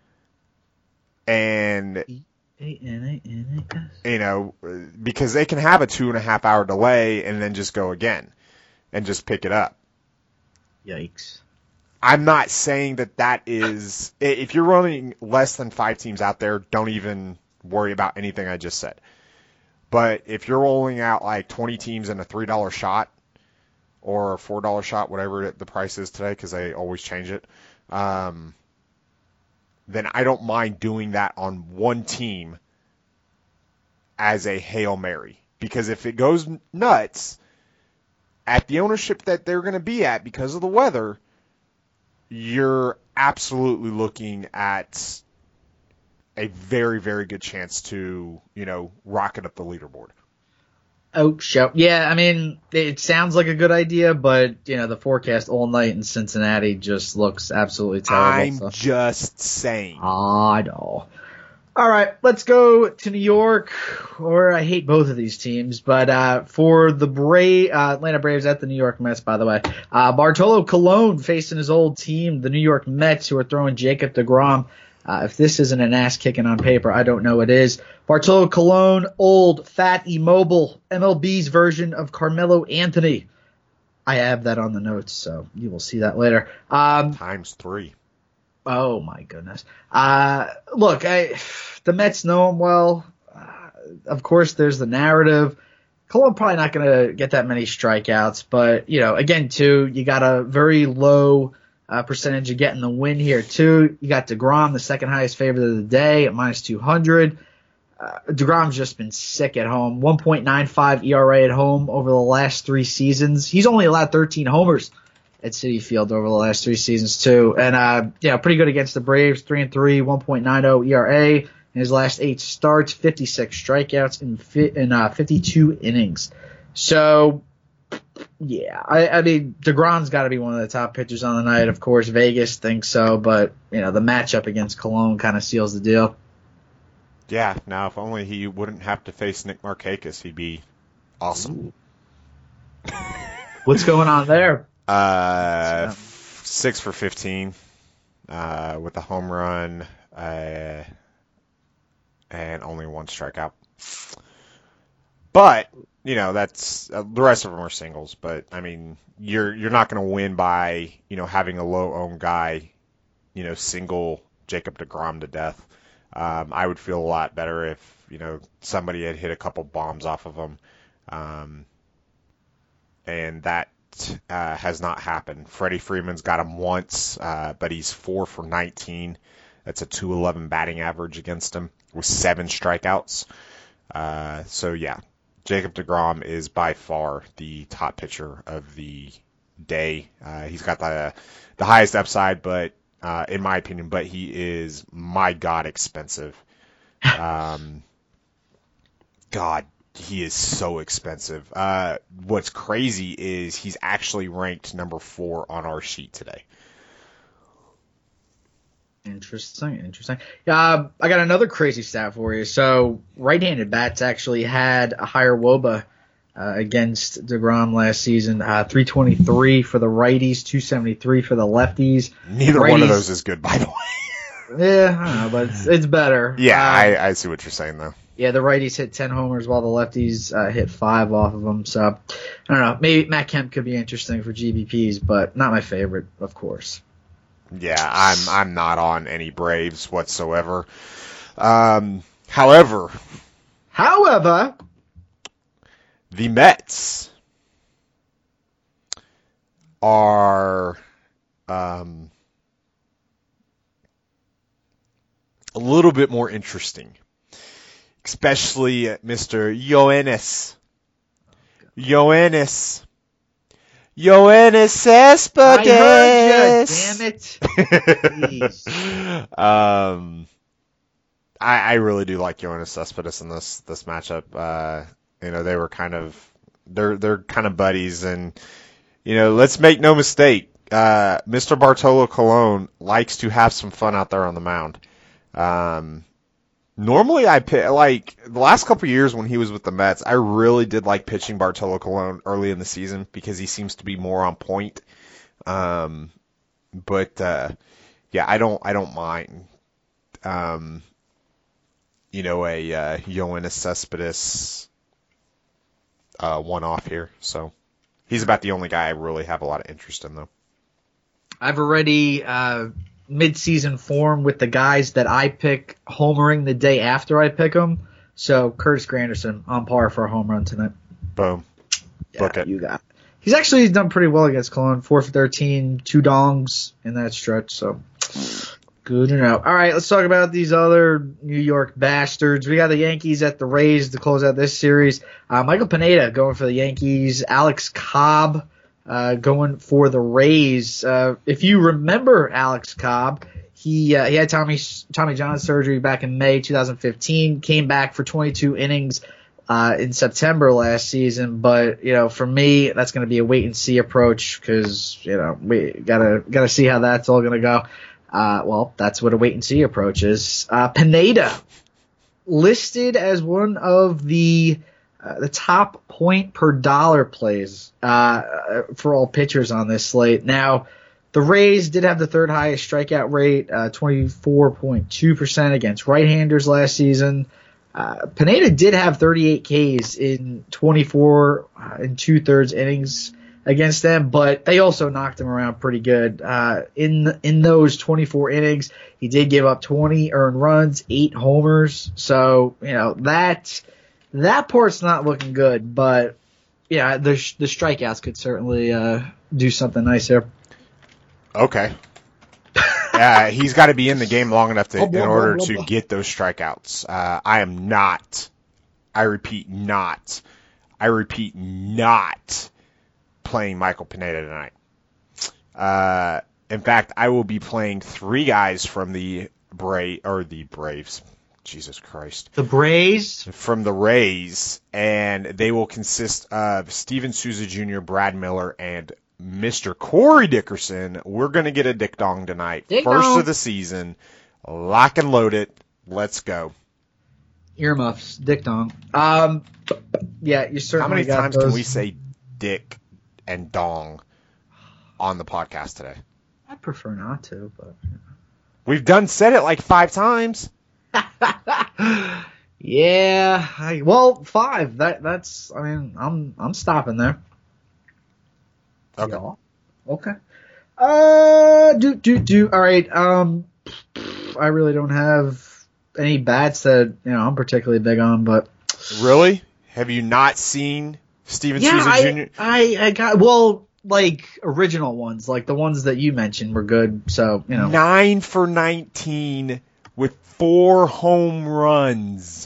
and, you know, because they can have a two and a half hour delay and then just go again and just pick it up. Yikes. I'm not saying that that is, if you're running less than five teams out there, don't even worry about anything I just said. But if you're rolling out like twenty teams in a three dollar shot or a four dollar shot, whatever the price is today, because they always change it, um, then I don't mind doing that on one team as a Hail Mary. Because if it goes nuts at the ownership that they're going to be at because of the weather, you're absolutely looking at a very, very good chance to, you know, rocket up the leaderboard. Oh, show. Yeah, I mean, it sounds like a good idea, but, you know, the forecast all night in Cincinnati just looks absolutely terrible. I'm so. just saying. I know. All right, let's go to New York, or I hate both of these teams, but uh, for the Bra- uh, Atlanta Braves at the New York Mets, by the way, uh, Bartolo Colon facing his old team, the New York Mets, who are throwing Jacob deGrom. Uh, if this isn't an ass kicking on paper, I don't know what is. Bartolo Colon, old, fat, immobile, M L B's version of Carmelo Anthony. I have that on the notes, so you will see that later. Um, Times three. Oh my goodness. Uh, look, I, the Mets know him well. Uh, of course, there's the narrative. Cologne probably not going to get that many strikeouts, but, you know, again, too, you got a very low uh, percentage of getting the win here, too. You got DeGrom, the second highest favorite of the day at minus two hundred. Uh, DeGrom's just been sick at home. one point nine five E R A at home over the last three seasons. He's only allowed thirteen homers at Citi Field over the last three seasons, too. And, uh, yeah, pretty good against the Braves, three and three, one point nine oh E R A. In his last eight starts, fifty-six strikeouts in, fi- in uh, fifty-two innings. So, yeah, I, I mean, DeGrom's got to be one of the top pitchers on the night. Of course, Vegas thinks so, but, you know, the matchup against Cologne kind of seals the deal. Yeah, now if only he wouldn't have to face Nick Markakis, he'd be awesome. What's going on there? Uh, f- six for fifteen uh, with a home run. Uh, and only one strikeout. But, you know, that's uh, the rest of them are singles. But, I mean, you're you're not going to win by, you know, having a low-owned guy, you know, single Jacob DeGrom to death. Um, I would feel a lot better if, you know, somebody had hit a couple bombs off of him. Um, and that uh, has not happened. Freddie Freeman's got him once, uh, but he's four for nineteen. That's a two eleven batting average against him with seven strikeouts. Uh, so, yeah, Jacob DeGrom is by far the top pitcher of the day. Uh, he's got the the highest upside, but uh, in my opinion, but he is, my God, expensive. Um, God, he is so expensive. Uh, what's crazy is he's actually ranked number four on our sheet today. Interesting, interesting. Uh, I got another crazy stat for you. So, right-handed bats actually had a higher W O B A uh, against DeGrom last season. Uh, three twenty-three for the righties, two seventy-three for the lefties. Neither righties, one of those is good, by the way. Yeah, I don't know, but it's, it's better. Yeah, uh, I, I see what you're saying, though. Yeah, the righties hit ten homers while the lefties uh, hit five off of them. So, I don't know. Maybe Matt Kemp could be interesting for G B Ps, but not my favorite, of course. Yeah, I'm I'm not on any Braves whatsoever. Um, however, however, the Mets are um, a little bit more interesting, especially Mister Yoenis. Yoenis. Yoenis Cespedes. I heard you, damn it. Jeez. um, I, I really do like Yoenis Cespedes in this this matchup. Uh, you know, they were kind of they're they're kind of buddies, and you know, let's make no mistake. Uh, Mister Bartolo Colon likes to have some fun out there on the mound. Um, Normally, I pick, like the last couple of years when he was with the Mets, I really did like pitching Bartolo Colon early in the season because he seems to be more on point. Um, but uh, yeah, I don't, I don't mind. Um, you know, a uh, Yoenis Cespedes uh, one off here, so he's about the only guy I really have a lot of interest in, though. I've already. Uh... mid-season form with the guys that I pick homering the day after I pick them. So Curtis Granderson on par for a home run tonight. Boom. Yeah, Book it. You got. He's actually done pretty well against Cologne. Four for thirteen, two dongs in that stretch. So good to know. All right, let's talk about these other New York bastards. We got the Yankees at the Rays to close out this series. Uh, Michael Pineda going for the Yankees. Alex Cobb Uh, going for the Rays. Uh, if you remember Alex Cobb, he uh, he had Tommy Tommy John surgery back in May twenty fifteen. Came back for twenty-two innings uh, in September last season. But you know, for me, that's going to be a wait and see approach because you know we gotta gotta see how that's all going to go. Uh, well, that's what a wait and see approach is. Uh, Pineda listed as one of the Uh, the top point per dollar plays uh, for all pitchers on this slate. Now, the Rays did have the third highest strikeout rate, uh, twenty-four point two percent against right-handers last season. Uh, Pineda did have thirty-eight Ks in twenty-four and two-thirds innings against them, but they also knocked him around pretty good. Uh, in in those twenty-four innings, he did give up twenty earned runs, eight homers. So, you know, that that part's not looking good, but yeah, the the strikeouts could certainly uh, do something nice there. Okay. Yeah, he's got to be in the game long enough to, Oh, blah, in order blah, blah, to blah. get those strikeouts. Uh, I am not, I repeat, not, I repeat, not playing Michael Pineda tonight. Uh, in fact, I will be playing three guys from the Bra- or the Braves. Jesus Christ. The Braves? From the Rays, and they will consist of Steven Souza Junior, Brad Miller, and Mister Corey Dickerson. We're going to get a Dick Dong tonight. Dick First dong. of the season. Lock and load it. Let's go. Earmuffs, Dick Dong. Um, yeah, you How certainly many got times those. can we say Dick and Dong on the podcast today? I prefer not to, but We've done said it like five times. yeah. I, well, five. That that's. I mean, I'm I'm stopping there. Okay. Yeah. Okay. Uh, do do do. All right. Um, I really don't have any bats that you know I'm particularly big on, but Really? Have you not seen Steven yeah, Souza I, Junior? I I got well like original ones, like the ones that you mentioned were good. So you know, Nine for nineteen with four home runs.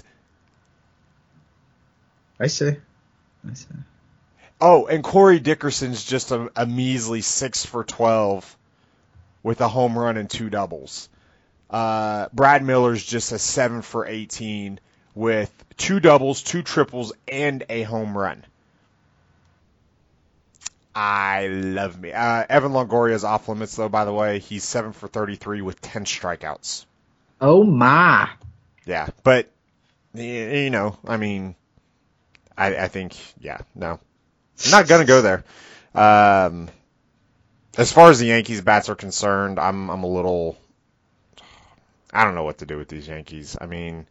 I see. I see. Oh, and Corey Dickerson's just a, a measly six for twelve with a home run and two doubles. Uh, Brad Miller's just a seven for eighteen with two doubles, two triples, and a home run. I love me. Uh, Evan Longoria's off limits, though, by the way. He's seven for thirty-three with ten strikeouts. Oh my. Yeah, but, y- you know, I mean, I, I think, yeah, no. I'm not going to go there. Um, as far as the Yankees bats are concerned, I'm I'm a little, I don't know what to do with these Yankees. I mean,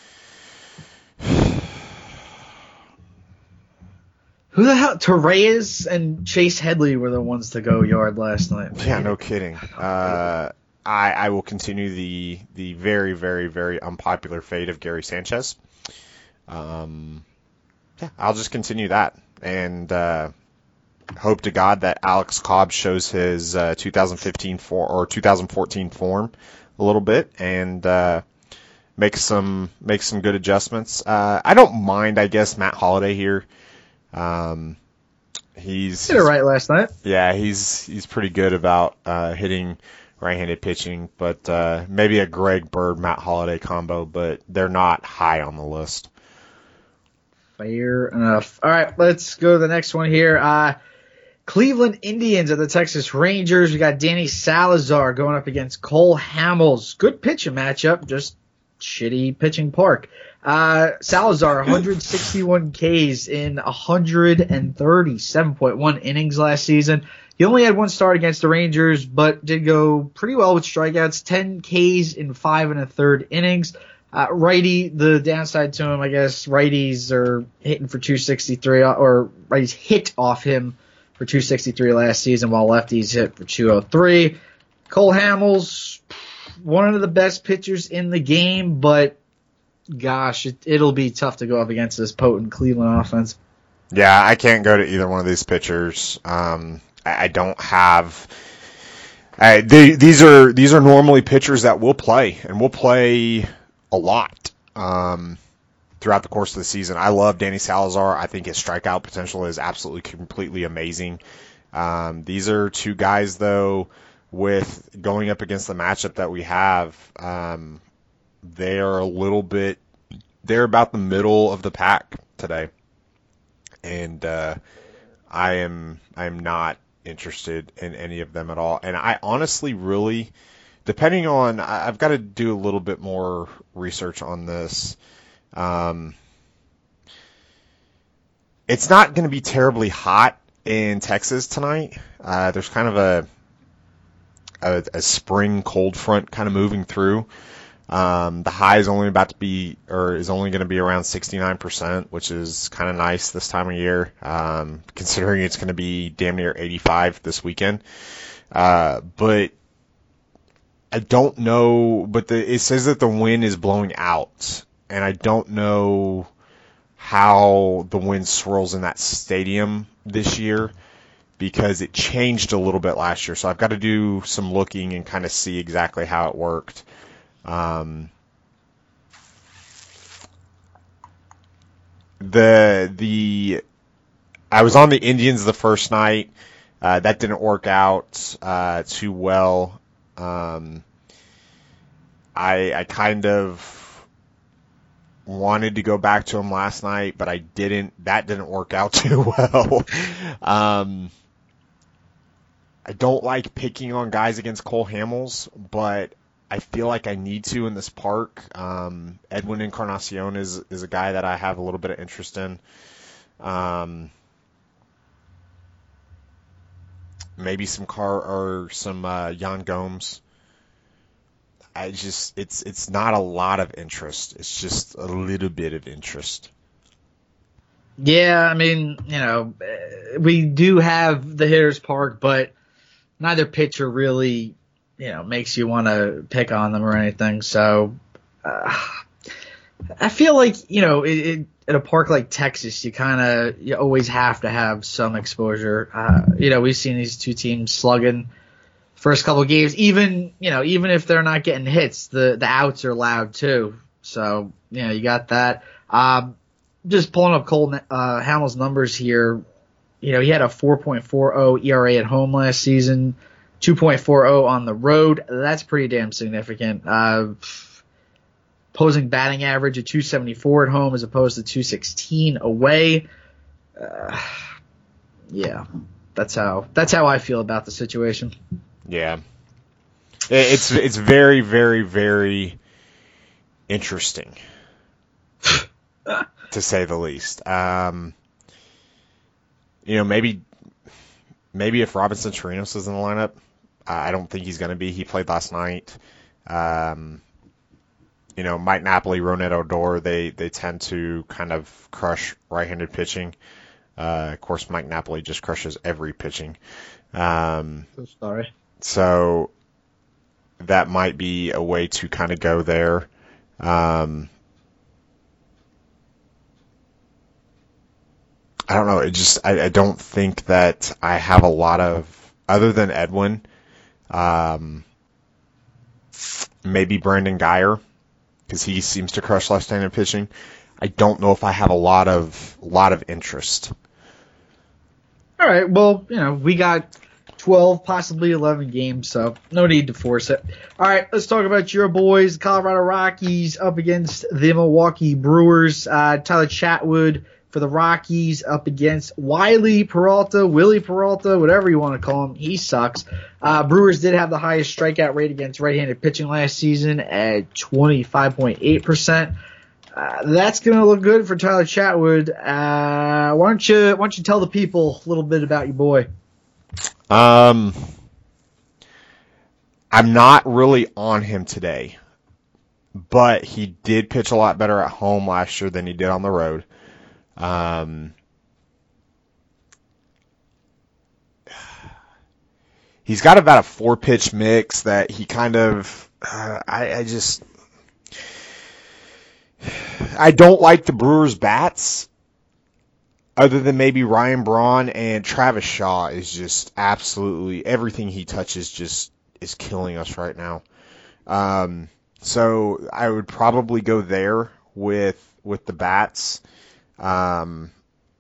Who the hell? Torreyes and Chase Headley were the ones to go yard last night. yeah, no kidding. Uh, I I will continue the the very very very unpopular fate of Gary Sanchez. Um, yeah, I'll just continue that and uh, hope to God that Alex Cobb shows his uh, two thousand fifteen for or two thousand fourteen form a little bit and uh, make some make some good adjustments. Uh, I don't mind, I guess, Matt Holliday here. Um, he's Did it right last night. yeah, he's he's pretty good about uh, hitting right-handed pitching, but uh, maybe a Greg Bird Matt Holliday combo, but they're not high on the list. Fair enough. All right, let's go to the next one here. Uh, Cleveland Indians at the Texas Rangers. We got Danny Salazar going up against Cole Hamels. Good pitching matchup, just shitty pitching park. Uh, Salazar, one hundred sixty-one Ks in one thirty-seven point one innings last season. He only had one start against the Rangers, but did go pretty well with strikeouts, ten Ks in five and a third innings. Uh, righty, the downside to him, I guess, righties are hitting for two sixty-three, or righties hit off him for two sixty-three last season, while lefties hit for two oh three. Cole Hamels, one of the best pitchers in the game, but gosh, it, it'll be tough to go up against this potent Cleveland offense. Yeah, I can't go to either one of these pitchers. Um, I, I don't have. I, they, these are these are normally pitchers that will play and will play a lot um, throughout the course of the season. I love Danny Salazar. I think his strikeout potential is absolutely completely amazing. Um, these are two guys, though, with going up against the matchup that we have. Um, they are a little bit. They're about the middle of the pack today, and uh, I am I am not interested in any of them at all. And I honestly, really. Depending on, I've got to do a little bit more research on this. Um, it's not going to be terribly hot in Texas tonight. Uh, there's kind of a, a a spring cold front kind of moving through. Um, the high is only about to be, or is only going to be around sixty-nine percent, which is kind of nice this time of year, um, considering it's going to be damn near eighty-five this weekend. Uh, but I don't know, but the, it says that the wind is blowing out, and I don't know how the wind swirls in that stadium this year, because it changed a little bit last year. So I've got to do some looking and kind of see exactly how it worked. Um, the, the, I was on the Indians the first night. Uh, that didn't work out, uh, too well. Um, I, I kind of wanted to go back to them last night, but I didn't, that didn't work out too well. um, I don't like picking on guys against Cole Hamels, but I feel like I need to in this park. Um, Edwin Encarnacion is is a guy that I have a little bit of interest in. Um, maybe some car or some uh, Yan Gomes. I just it's it's not a lot of interest. It's just a little bit of interest. Yeah, I mean, you know, we do have the hitter's park, but neither pitcher really, you know, makes you want to pick on them or anything. So uh, I feel like, you know, it, it, at a park like Texas, you kind of you always have to have some exposure. Uh, you know, we've seen these two teams slugging first couple of games. Even, you know, even if they're not getting hits, the, the outs are loud too. So, you know, you got that. Um, just pulling up Cole uh, Hamels' numbers here. You know, he had a four point four oh E R A at home last season, two point four oh on the road. That's pretty damn significant. Uh, opposing batting average of two seventy-four at home as opposed to two sixteen away. Uh, yeah, that's how that's how I feel about the situation. Yeah, it's it's very very very interesting, to say the least. Um, you know, maybe maybe if Robinson Chirinos is in the lineup, I don't think he's going to be. He played last night. Um, you know, Mike Napoli, Ronette Odor, they, they tend to kind of crush right-handed pitching. Uh, of course, Mike Napoli just crushes every pitching. Um, so sorry. So that might be a way to kind of go there. Um, I don't know. It just I, I don't think that I have a lot of, other than Edwin, um, maybe Brandon Guyer, because he seems to crush left-handed pitching. I don't know if I have a lot of lot of interest. All right. Well, you know, we got twelve, possibly eleven games, so no need to force it. All right, let's talk about your boys, Colorado Rockies, up against the Milwaukee Brewers. Uh, Tyler Chatwood for the Rockies up against Wiley Peralta, Willie Peralta, whatever you want to call him. He sucks. Uh, Brewers did have the highest strikeout rate against right-handed pitching last season at twenty-five point eight percent. Uh, that's going to look good for Tyler Chatwood. Uh, why don't you why don't you tell the people a little bit about your boy? Um, I'm not really on him today, but he did pitch a lot better at home last year than he did on the road. Um, he's got about a four-pitch mix that he kind of, uh, I, I just, I don't like the Brewers' bats, other than maybe Ryan Braun, and Travis Shaw is just absolutely, everything he touches just is killing us right now. Um, so I would probably go there with, with the bats. Um,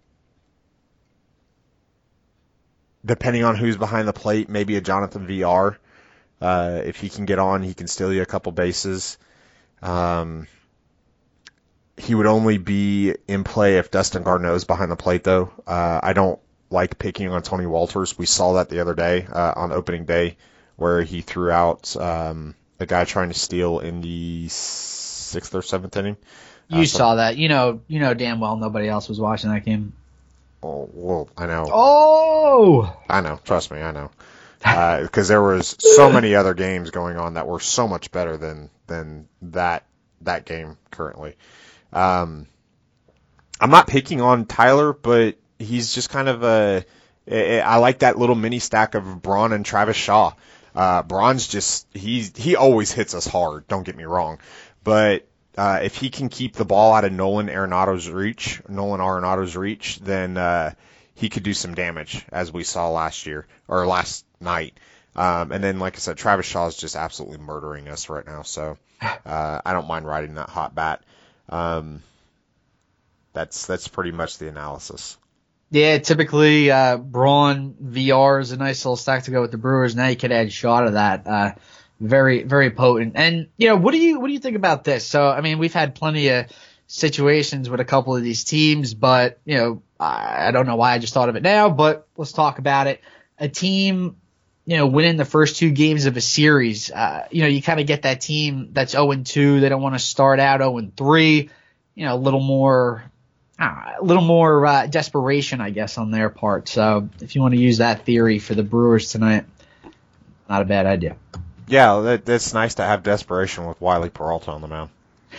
depending on who's behind the plate, maybe a Jonathan V R. Uh, if he can get on, he can steal you a couple bases. Um, he would only be in play if Dustin Garneau's behind the plate, though. Uh, I don't like picking on Tony Walters. We saw that the other day uh, on opening day, where he threw out um, a guy trying to steal in the sixth or seventh inning. You uh, so, saw that. You know you know damn well nobody else was watching that game. Oh, well, I know. Oh! I know. Trust me, I know. because uh, there was so many other games going on that were so much better than than that that game currently. Um, I'm not picking on Tyler, but he's just kind of a. I like that little mini stack of Braun and Travis Shaw. Uh, Braun's just he's he always hits us hard. Don't get me wrong, but uh, if he can keep the ball out of Nolan Arenado's reach, Nolan Arenado's reach, then uh, he could do some damage, as we saw last year or last night. Um, and then, like I said, Travis Shaw is just absolutely murdering us right now. So uh, I don't mind riding that hot bat. Um, that's that's pretty much the analysis. Yeah, typically uh, Braun V R is a nice little stack to go with the Brewers. Now you could add Shaw to that. Uh, very, very potent. And you know, what do you what do you think about this? So, I mean, we've had plenty of situations with a couple of these teams, but you know, I, I don't know why I just thought of it now. But let's talk about it. A team, you know, winning the first two games of a series. Uh, you know, you kind of get that team that's oh and two. They don't want to start out oh and three. You know, a little more. Uh, a little more uh, desperation, I guess, on their part. So if you want to use that theory for the Brewers tonight, not a bad idea. Yeah, that, that's nice to have desperation with Wiley Peralta on the mound.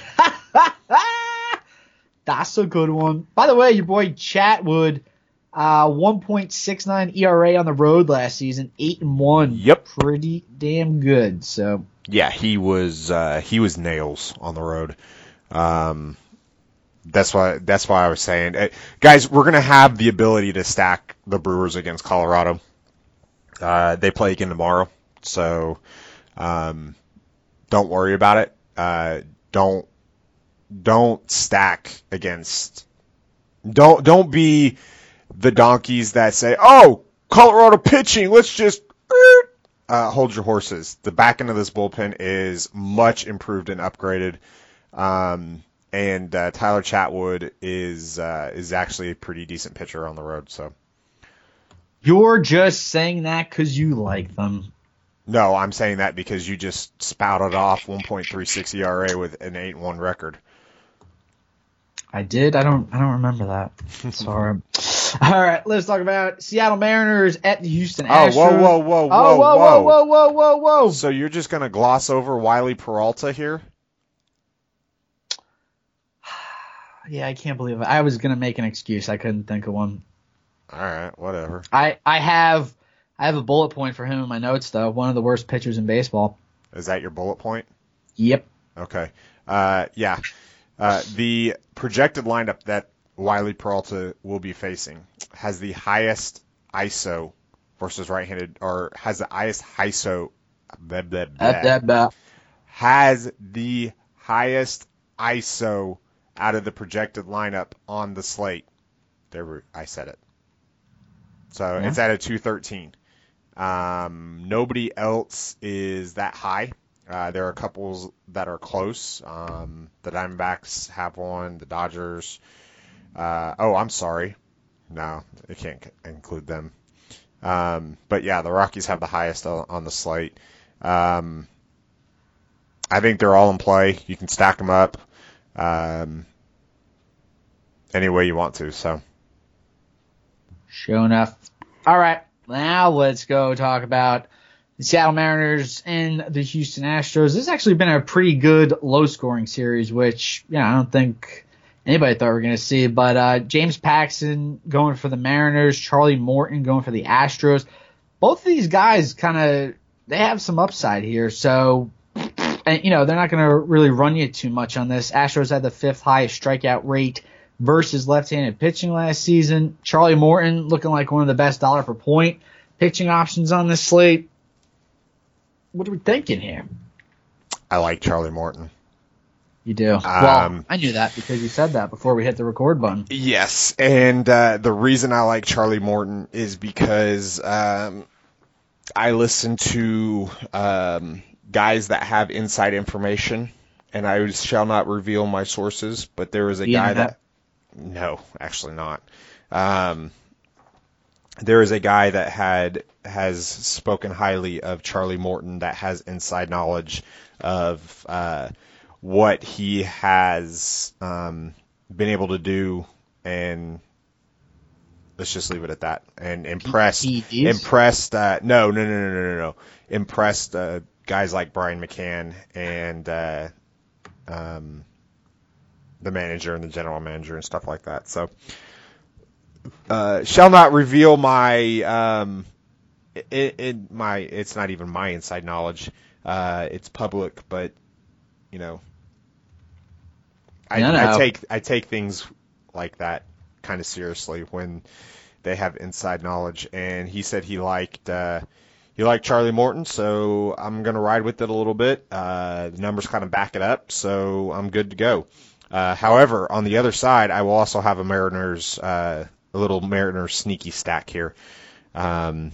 That's a good one. By the way, your boy Chatwood, uh, one point six nine E R A on the road last season, eight and one. Yep, pretty damn good. So yeah, he was uh, he was nails on the road. Um, That's why. That's why I was saying, uh, guys, we're gonna have the ability to stack the Brewers against Colorado. Uh, they play again tomorrow, so um, don't worry about it. Uh, don't don't stack against. Don't don't be the donkeys that say, "Oh, Colorado pitching, let's just." Uh, hold your horses. The back end of this bullpen is much improved and upgraded. Um, And uh, Tyler Chatwood is uh, is actually a pretty decent pitcher on the road. So you're just saying that because you like them. No, I'm saying that because you just spouted off one point three six E R A with an eight and one record. I did. I don't. I don't remember that. Sorry. All right, let's talk about Seattle Mariners at the Houston Astros. Oh, whoa, whoa, whoa, whoa, oh, whoa, whoa, whoa, whoa, whoa, whoa! So you're just gonna gloss over Wiley Peralta here? Yeah, I can't believe it. I was gonna make an excuse. I couldn't think of one. All right, whatever. I, I have I have a bullet point for him in my notes though. One of the worst pitchers in baseball. Is that your bullet point? Yep. Okay. Uh, yeah. Uh, the projected lineup that Wiley Peralta will be facing has the highest I S O versus right-handed, or has the highest I S O. Blah, blah, blah, blah, blah. Has the highest I S O out of the projected lineup on the slate. There, we, I said it. So yeah. It's at a two thirteen. Um, nobody else is that high. Uh, there are a couple that are close. Um, the Diamondbacks have one. The Dodgers. Uh, oh, I'm sorry. No, I can't include them. Um, but yeah, the Rockies have the highest on, on the slate. Um, I think they're all in play. You can stack them up. Um, any way you want to, so. Sure enough. All right, now let's go talk about the Seattle Mariners and the Houston Astros. This has actually been a pretty good low-scoring series, which, yeah, I don't think anybody thought we were going to see. But uh, James Paxton going for the Mariners, Charlie Morton going for the Astros. Both of these guys kind of, they have some upside here, so... And, you know, they're not going to really run you too much on this. Astros had the fifth highest strikeout rate versus left-handed pitching last season. Charlie Morton looking like one of the best dollar per point pitching options on this slate. What are we thinking here? I like Charlie Morton. You do? Um, well, I knew that because you said that before we hit the record button. Yes, and uh, the reason I like Charlie Morton is because um, I listen to... Um, guys that have inside information, and I shall not reveal my sources, but there was a the guy internet. that, no, actually not. Um, there is a guy that had, has spoken highly of Charlie Morton that has inside knowledge of, uh, what he has, um, been able to do and Let's just leave it at that. And impressed, P E Ds? impressed. Uh, no, no, no, no, no, no, no. Impressed uh, guys like Brian McCann and uh, um, the manager and the general manager and stuff like that. So, uh, shall not reveal my um, it, it my. It's not even my inside knowledge. Uh, it's public, but you know, I, no, no. I take I take things like that kind of seriously when they have inside knowledge. And he said he liked uh, he liked Charlie Morton, so I'm gonna ride with it a little bit. Uh, the numbers kind of back it up, so I'm good to go. Uh, however, on the other side, I will also have a Mariners uh, a little Mariners sneaky stack here. Um,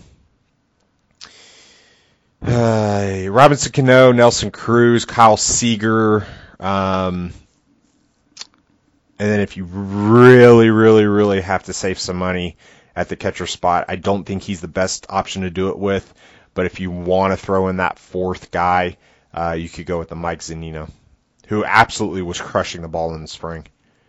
uh, Robinson Cano, Nelson Cruz, Kyle Seager. Um, And then if you really, really, really have to save some money at the catcher spot, I don't think he's the best option to do it with. But if you want to throw in that fourth guy, uh, you could go with the Mike Zunino, who absolutely was crushing the ball in the spring.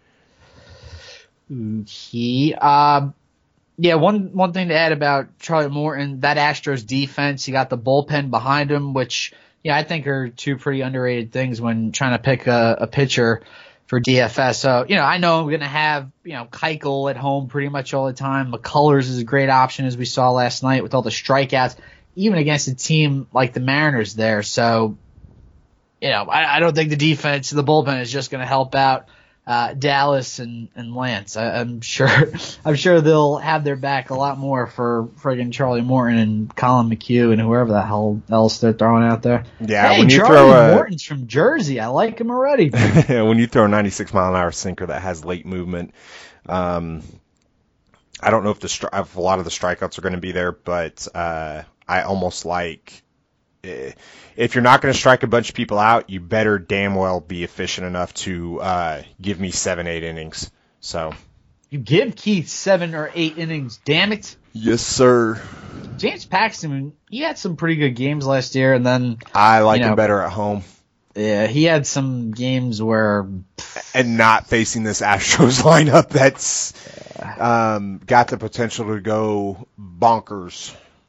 He, uh, yeah, one one thing to add about Charlie Morton, that Astros defense, you got the bullpen behind him, which, yeah, I think are two pretty underrated things when trying to pick a, a pitcher for D F S. So, you know, I know I'm going to have, you know, Keuchel at home pretty much all the time. McCullers is a great option, as we saw last night with all the strikeouts, even against a team like the Mariners there. So, you know, I, I don't think the defense, the bullpen is just going to help out uh, Dallas and, and Lance. I, I'm sure I'm sure they'll have their back a lot more for friggin' Charlie Morton and Colin McHugh and whoever the hell else they're throwing out there. Yeah, hey, when you Charlie throw a, Morton's from Jersey. I like him already. when you throw a ninety-six mile an hour sinker that has late movement, um, I don't know if the stri- if a lot of the strikeouts are going to be there, but uh, I almost like. If you're not going to strike a bunch of people out, you better damn well be efficient enough to uh, give me seven, eight innings. So you give Keith seven or eight innings, damn it. Yes, sir. James Paxton, he had some pretty good games last year, and then I like you know, him better at home. Yeah, he had some games where and not facing this Astros lineup that's um, got the potential to go bonkers.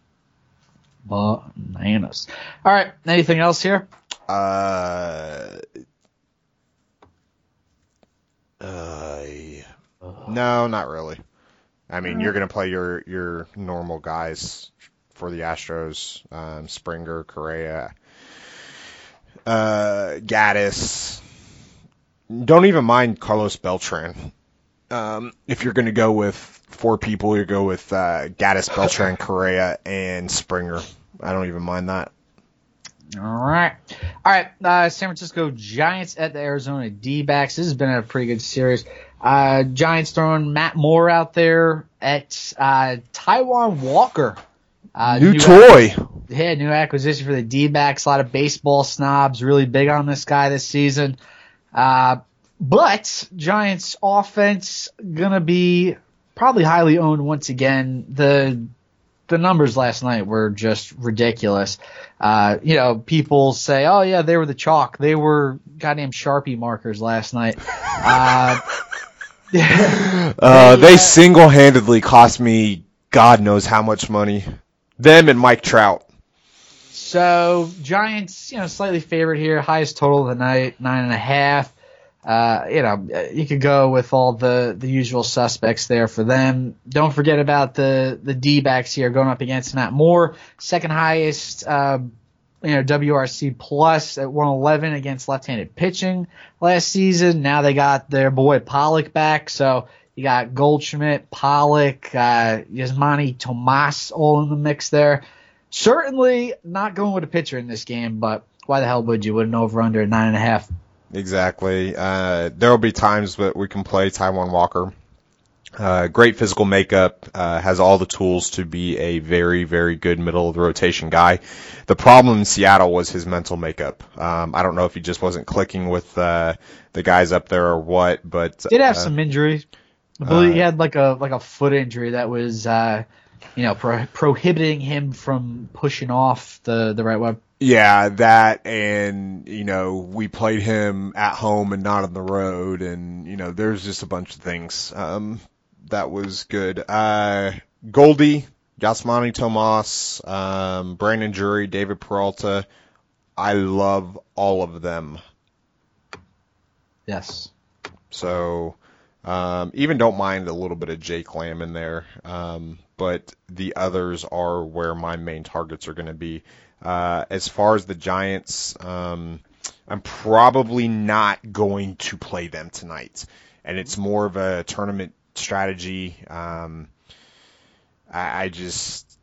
Bananas. All right. Anything else here? Uh, uh, no, not really. I mean, you're going to play your, your normal guys for the Astros, um, Springer, Correa, uh, Gaddis. Don't even mind Carlos Beltran. Um, if you're going to go with four people, you go with uh, Gaddis, Beltran, Correa, and Springer. I don't even mind that. All right. All right. Uh, San Francisco Giants at the Arizona D-backs. This has been a pretty good series. Uh, Giants throwing Matt Moore out there at uh, Taijuan Walker. Uh, new, new toy. Ac- yeah, new acquisition for the D-backs. A lot of baseball snobs really big on this guy this season. Uh, but Giants offense going to be probably highly owned once again. The the numbers last night were just ridiculous. Uh, you know, people say, oh, yeah, they were the chalk. They were goddamn Sharpie markers last night. Uh, uh, they single-handedly cost me God knows how much money. Them and Mike Trout. So, Giants, you know, slightly favored here. Highest total of the night, nine and a half. Uh, you know, you could go with all the, the usual suspects there for them. Don't forget about the, the D-backs here going up against Matt Moore. Second highest, uh, you know, W R C plus at one eleven against left-handed pitching last season. Now they got their boy Pollock back. So you got Goldschmidt, Pollock, uh, Yasmani Tomas all in the mix there. Certainly not going with a pitcher in this game, but why the hell would you with an over-under at nine and a half? Exactly. Uh, there will be times that we can play Taijuan Walker. Uh, great physical makeup, uh, has all the tools to be a very, very good middle of the rotation guy. The problem in Seattle was his mental makeup. Um, I don't know if he just wasn't clicking with uh, the guys up there or what, but did have uh, some injuries. I believe uh, he had like a like a foot injury that was, uh, you know, pro- prohibiting him from pushing off the the right way. Yeah, that, and, you know, we played him at home and not on the road, and, you know, there's just a bunch of things. Um, that was good. Uh, Goldie, Yasmani Tomas, um, Brandon Drury, David Peralta. I love all of them. Yes. So, um, even don't mind a little bit of Jake Lamb in there. Um, but the others are where my main targets are going to be. Uh, as far as the Giants, um, I'm probably not going to play them tonight. And it's more of a tournament strategy. Um, I, I just,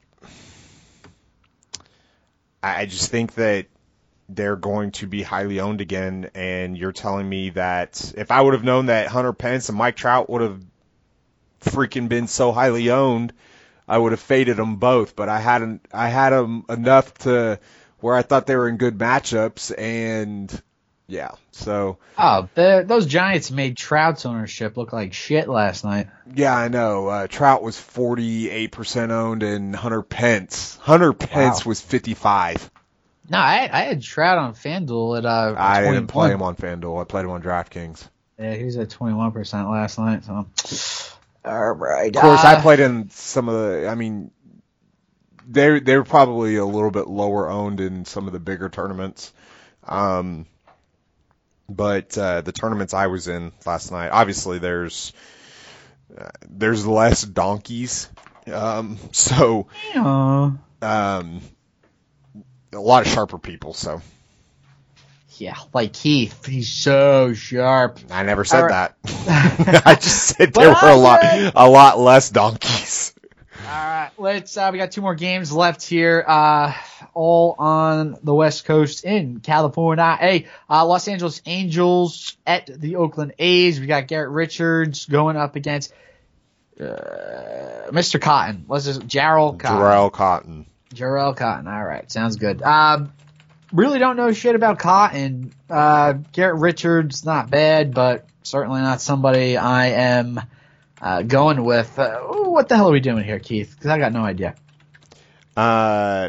I just think that they're going to be highly owned again. And you're telling me that if I would have known that Hunter Pence and Mike Trout would have freaking been so highly owned, I would have faded them both. But I hadn't, I had them enough to where I thought they were in good matchups, and yeah, so. Oh, the, those Giants made Trout's ownership look like shit last night. Yeah, I know. Uh, Trout was forty-eight percent owned, and Hunter Pence, Hunter Pence Wow. was fifty-five. No, I, I had Trout on FanDuel at uh. I didn't play twenty-one. him on FanDuel. I played him on DraftKings. Yeah, he was at twenty-one percent last night. So, all right. Of course, I uh, played in some of the. I mean, they they're probably a little bit lower owned in some of the bigger tournaments. Um, but uh, the tournaments I was in last night, obviously there's uh, there's less donkeys. Um, so uh, um, a lot of sharper people. So yeah, like Keith, he's so sharp. I never said All that. right. I just said But there were a I lot said- a lot less donkeys. All right, let's. Uh, we got two more games left here, uh, all on the West Coast in California. Hey, uh, Los Angeles Angels at the Oakland A's. We got Garrett Richards going up against uh, Mister Cotton. Let's just Jarrell Cotton. Jarrell Cotton. Jarrell Cotton. All right, sounds good. Um, really don't know shit about Cotton. Uh, Garrett Richards, not bad, but certainly not somebody I am uh, going with. Uh, what the hell are we doing here, Keith? Because I got no idea. Uh,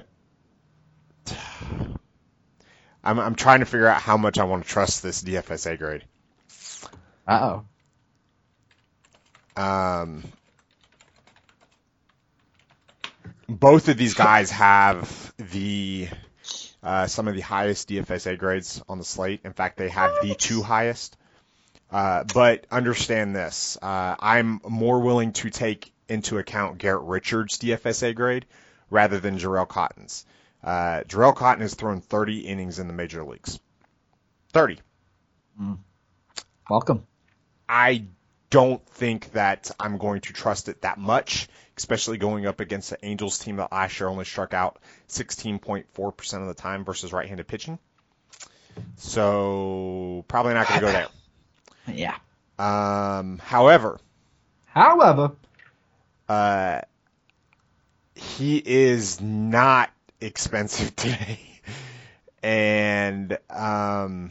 I'm I'm trying to figure out how much I want to trust this D F S A grade. Uh oh. Um, both of these guys have the uh, some of the highest D F S A grades on the slate. In fact, they have the two highest. Uh, but understand this: uh, I'm more willing to take into account Garrett Richards' D F S A grade rather than Jarrell Cotton's. Uh, Jarrell Cotton has thrown thirty innings in the major leagues. thirty. Mm. Welcome. I don't think that I'm going to trust it that much, especially going up against the Angels team that last year only struck out sixteen point four percent of the time versus right-handed pitching. So probably not going to go there. Yeah. Um, however, However, uh, he is not expensive today. And um,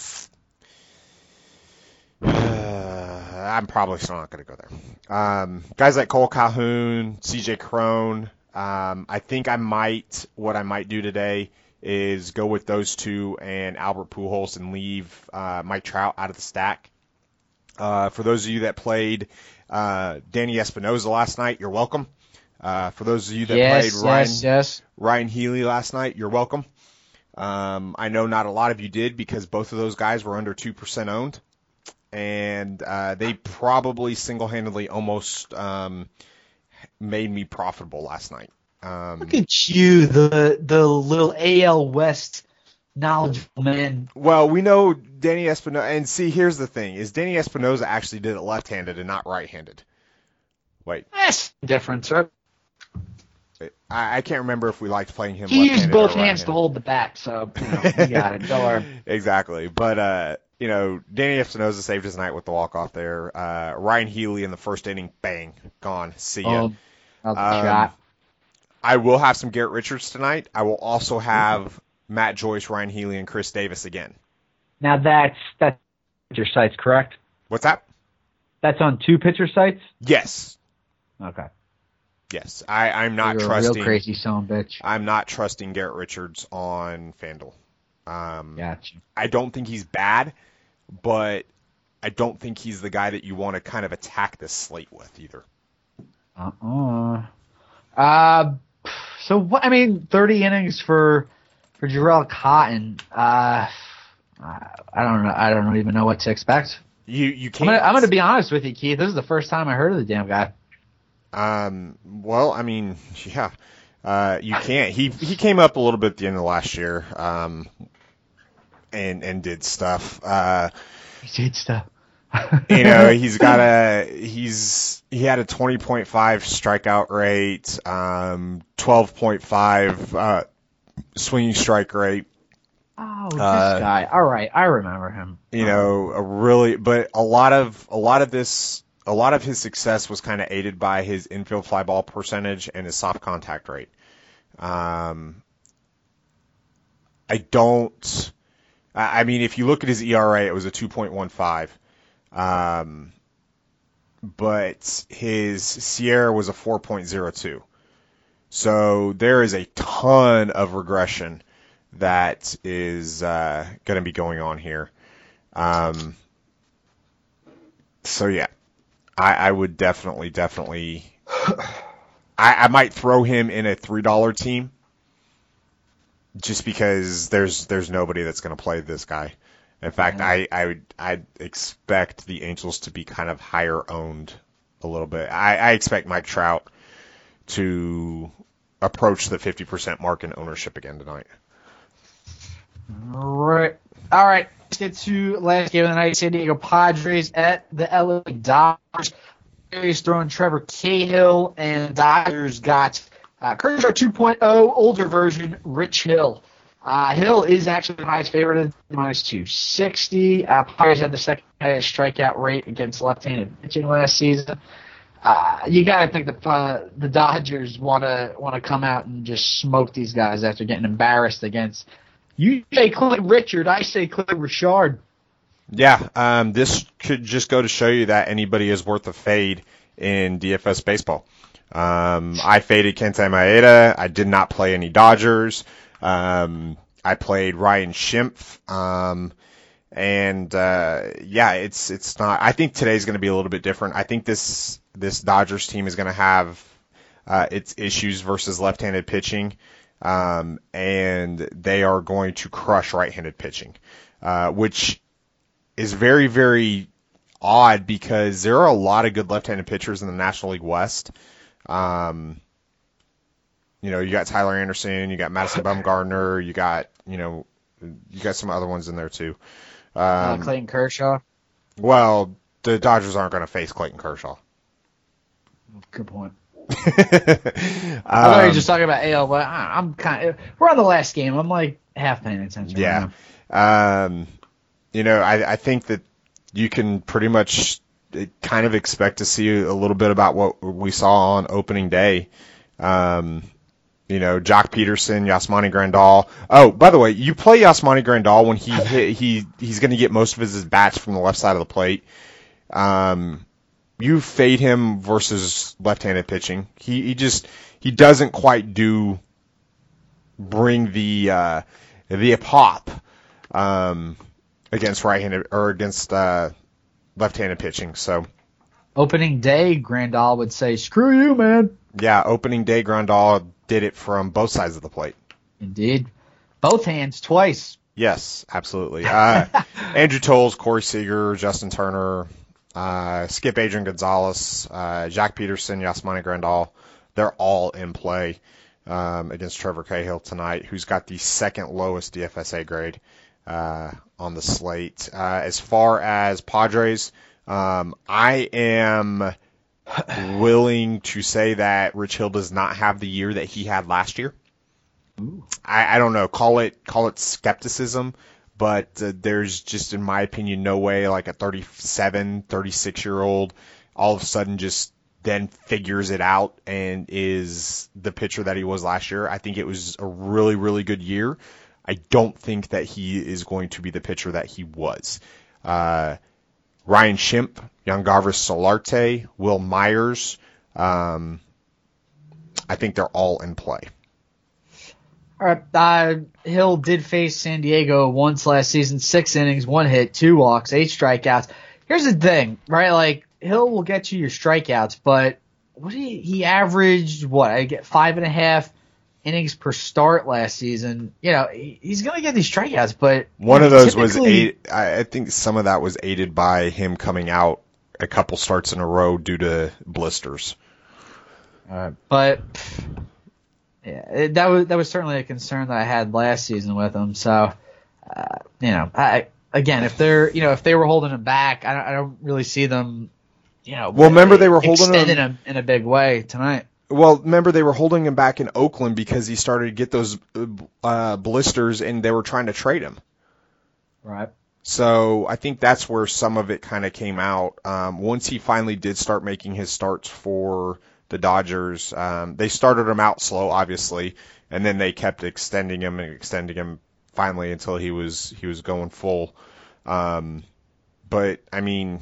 uh, I'm probably still not going to go there. Um, guys like Cole Calhoun, C J Cron, um, I think I might, what I might do today is go with those two and Albert Pujols and leave uh, Mike Trout out of the stack. Uh, for those of you that played uh, Danny Espinosa last night, you're welcome. Uh, for those of you that yes, played Ryan, yes, yes. Ryan Healy last night, you're welcome. Um, I know not a lot of you did because both of those guys were under two percent owned. And uh, they probably single-handedly almost um, made me profitable last night. Um, Look at you, the the little A L West knowledgeable man. well, we know Danny Espinosa. And see, here's the thing, is Danny Espinosa actually did it left-handed and not right-handed. Wait, That's the difference, right? I, I can't remember if we liked playing him He used left-handed both or hands to right-handed. hold the bat, so you know, you got it. Don't worry. Exactly. But, uh, you know, Danny Espinosa saved his night with the walk-off there. Uh, Ryan Healy in the first inning, bang, gone. See ya. Oh, another Um, shot. I will have some Garrett Richards tonight. I will also have Matt Joyce, Ryan Healy, and Chris Davis again. Now that's that's pitcher sites, correct? What's that? That's on two pitcher sites. Yes. Okay. Yes. I, I'm not You're a trusting. real crazy son of a bitch. I'm not trusting Garrett Richards on FanDuel. Um, Gotcha. I don't think he's bad, but I don't think he's the guy that you want to kind of attack this slate with either. Uh-uh. Uh, so what? I mean, thirty innings for for Jarrell Cotton. Uh, I don't know. I don't even know what to expect. You you I'm can't. gonna, I'm gonna be honest with you, Keith. This is the first time I heard of the damn guy. Um. Well, I mean, yeah. Uh, you can't. He he came up a little bit at the end of last year. Um. And and did stuff. Uh. He did stuff. You know, he's got a he's he had a twenty point five strikeout rate, um, twelve point five uh, swinging strike rate. Oh, this Uh, guy. All right, I remember him. You know, a really, but a lot of a lot of this, a lot of his success was kind of aided by his infield fly ball percentage and his soft contact rate. Um, I don't. I I mean, if you look at his E R A, it was a two point one five. Um, but his Sierra was a four point oh two. So there is a ton of regression that is uh, going to be going on here. Um, so yeah, I, I would definitely, definitely, I, I might throw him in a three dollar team just because there's there's nobody that's going to play this guy. In fact, I, I would I'd expect the Angels to be kind of higher owned a little bit. I, I expect Mike Trout to approach the fifty percent mark in ownership again tonight. All right. All right. Let's get to last game of the night. San Diego Padres at the L A Dodgers. Padres throwing Trevor Cahill, and Dodgers got uh, Kershaw two point oh, older version, Rich Hill. Uh, Hill is actually the highest favorite at minus two sixty. Uh, Padres had the second highest strikeout rate against left-handed pitching last season. Uh, you got to think the uh, the Dodgers want to want to come out and just smoke these guys after getting embarrassed against. You say Clint Richard, I say Clint Richard. Yeah, um, this could just go to show you that anybody is worth a fade in D F S baseball. Um, I faded Kenta Maeda. I did not play any Dodgers. Um, I played Ryan Schimpf. Um, and, uh, yeah, it's, it's not, I think today's going to be a little bit different. I think this, this Dodgers team is going to have, uh, its issues versus left-handed pitching. Um, and they are going to crush right-handed pitching, uh, which is very, very odd because there are a lot of good left-handed pitchers in the National League West. Um, You know, you got Tyler Anderson, you got Madison Bumgarner, you got, you know, you got some other ones in there too. Um, uh, Clayton Kershaw. Well, the Dodgers aren't going to face Clayton Kershaw. Good point. um, I thought you were just talking about A L, but I- I'm kind of, we're on the last game. I'm like half paying attention. Yeah. Right Um, you know, I, I think that you can pretty much kind of expect to see a little bit about what we saw on opening day. Um, You know, Jock Peterson, Yasmani Grandal. Oh, by the way, you play Yasmani Grandal when he hit, he he's going to get most of his bats from the left side of the plate. Um, you fade him versus left-handed pitching. He he just he doesn't quite do bring the uh, the pop um, against right-handed or against uh, left-handed pitching. So Opening day, Grandal would say, "Screw you, man." yeah, opening day Grandal did it from both sides of the plate. Indeed. Both hands, twice. Yes, absolutely. Uh, Andrew Tolles, Corey Seager, Justin Turner, uh, Skip Adrian Gonzalez, uh, Jack Peterson, Yasmani Grandal, they're all in play um, against Trevor Cahill tonight, who's got the second lowest D F S A grade uh, on the slate. Uh, as far as Padres, um, I am willing to say that Rich Hill does not have the year that he had last year. I, I don't know, call it call it skepticism, but uh, there's just, in my opinion, no way like a thirty-seven, thirty-six-year-old all of a sudden just then figures it out and is the pitcher that he was last year. I think it was a really, really good year. I don't think that he is going to be the pitcher that he was. Uh, Ryan Schimpf, Yangervis Solarte, Will Myers, um, I think they're all in play. All right. Uh, Hill did face San Diego once last season, six innings, one hit, two walks, eight strikeouts. Here's the thing, right? Like, Hill will get you your strikeouts, but what did he, he averaged? What I get five and a half innings per start last season. You know, he, he's going to get these strikeouts, but one you of know, those was typically- aid. I I think some of that was aided by him coming out a couple starts in a row due to blisters. Uh, but yeah, it, that was that was certainly a concern that I had last season with him. So, uh, you know, I again, if they're you know if they were holding him back, I don't, I don't really see them. You know, Well, remember they were holding extending him- him in a big way tonight. Well, remember they were holding him back in Oakland because he started to get those uh, blisters, and they were trying to trade him. Right. So I think that's where some of it kind of came out. Um, once he finally did start making his starts for the Dodgers, um, they started him out slow, obviously, and then they kept extending him and extending him finally until he was he was going full. Um, but I mean,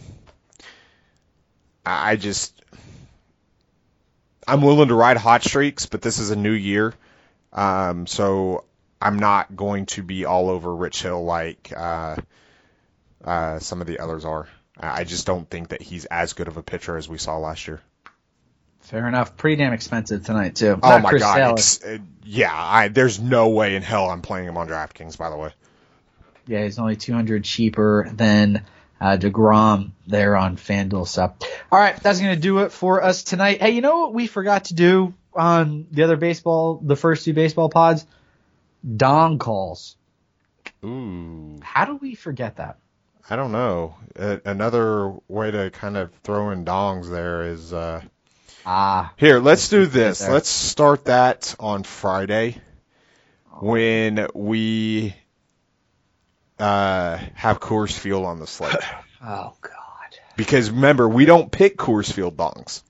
I just I'm willing to ride hot streaks, but this is a new year, um, so I'm not going to be all over Rich Hill like uh, uh, some of the others are. I just don't think that he's as good of a pitcher as we saw last year. Fair enough. Pretty damn expensive tonight too. Oh Not my Chris God! Sale. Ex- uh, yeah, I, there's no way in hell I'm playing him on DraftKings. By the way, Yeah, he's only two hundred cheaper than uh, DeGrom there on FanDuel. So, all right, that's going to do it for us tonight. Hey, you know what we forgot to do on the other baseball, the first two baseball pods? Dong calls. ooh, How do we forget that? I don't know. Uh, another way to kind of throw in dongs there is uh, Ah, here. Let's do this. there. Let's start that on Friday when we uh, have Coors Field on the slate. oh God. Because remember, we don't pick Coors Field dongs.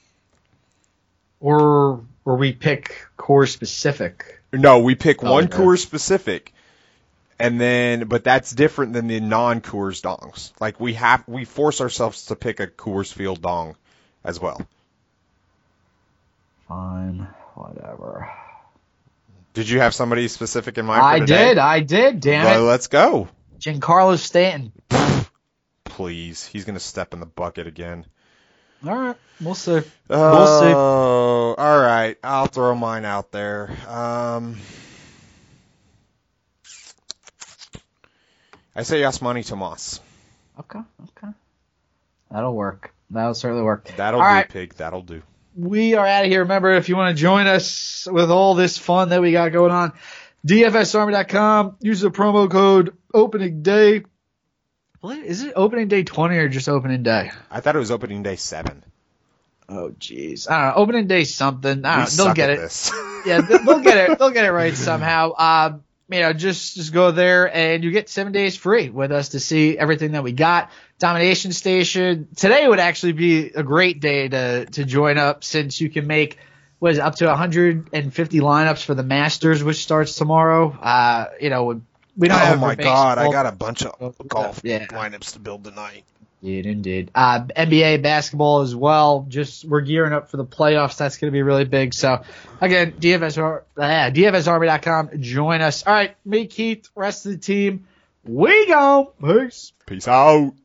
Or or we pick core specific. No, we pick one okay. Coors specific, and then but that's different than the non-Coors dongs. Like we have, we force ourselves to pick a Coors Field dong as well. Fine, whatever. Did you have somebody specific in mind? For I today? did, I did. Damn Well, it, let's go. Giancarlo Stanton. Please, he's gonna step in the bucket again. All right, we'll see. Oh, all right. I'll throw mine out there. Um, I say Yasmani Tomas. Okay, okay. That'll work. That'll certainly work. That'll All do, right. pig. That'll do. We are out of here. Remember, if you want to join us with all this fun that we got going on, D F S Army dot com. Use the promo code opening day. What, is it opening day twenty or just opening day? I thought it was opening day seven. Oh, jeez. I don't know. Opening day something. I We don't know. They'll suck get at it. this. Yeah, they'll get it. They'll get it right somehow. Um, you know, just just go there and you get seven days free with us to see everything that we got. Domination Station. Today would actually be a great day to to join up since you can make what is it, up to one hundred fifty lineups for the Masters, which starts tomorrow. Uh, you know, we don't Oh have my for God! I baseball. got a bunch of golf Yeah. lineups to build tonight. Indeed, indeed. Uh, N B A basketball as well. Just we're gearing up for the playoffs. That's going to be really big. So again, D F S, uh, D F S Army dot com. Join us. All right, me, Keith, rest of the team. We go. Peace. Peace out.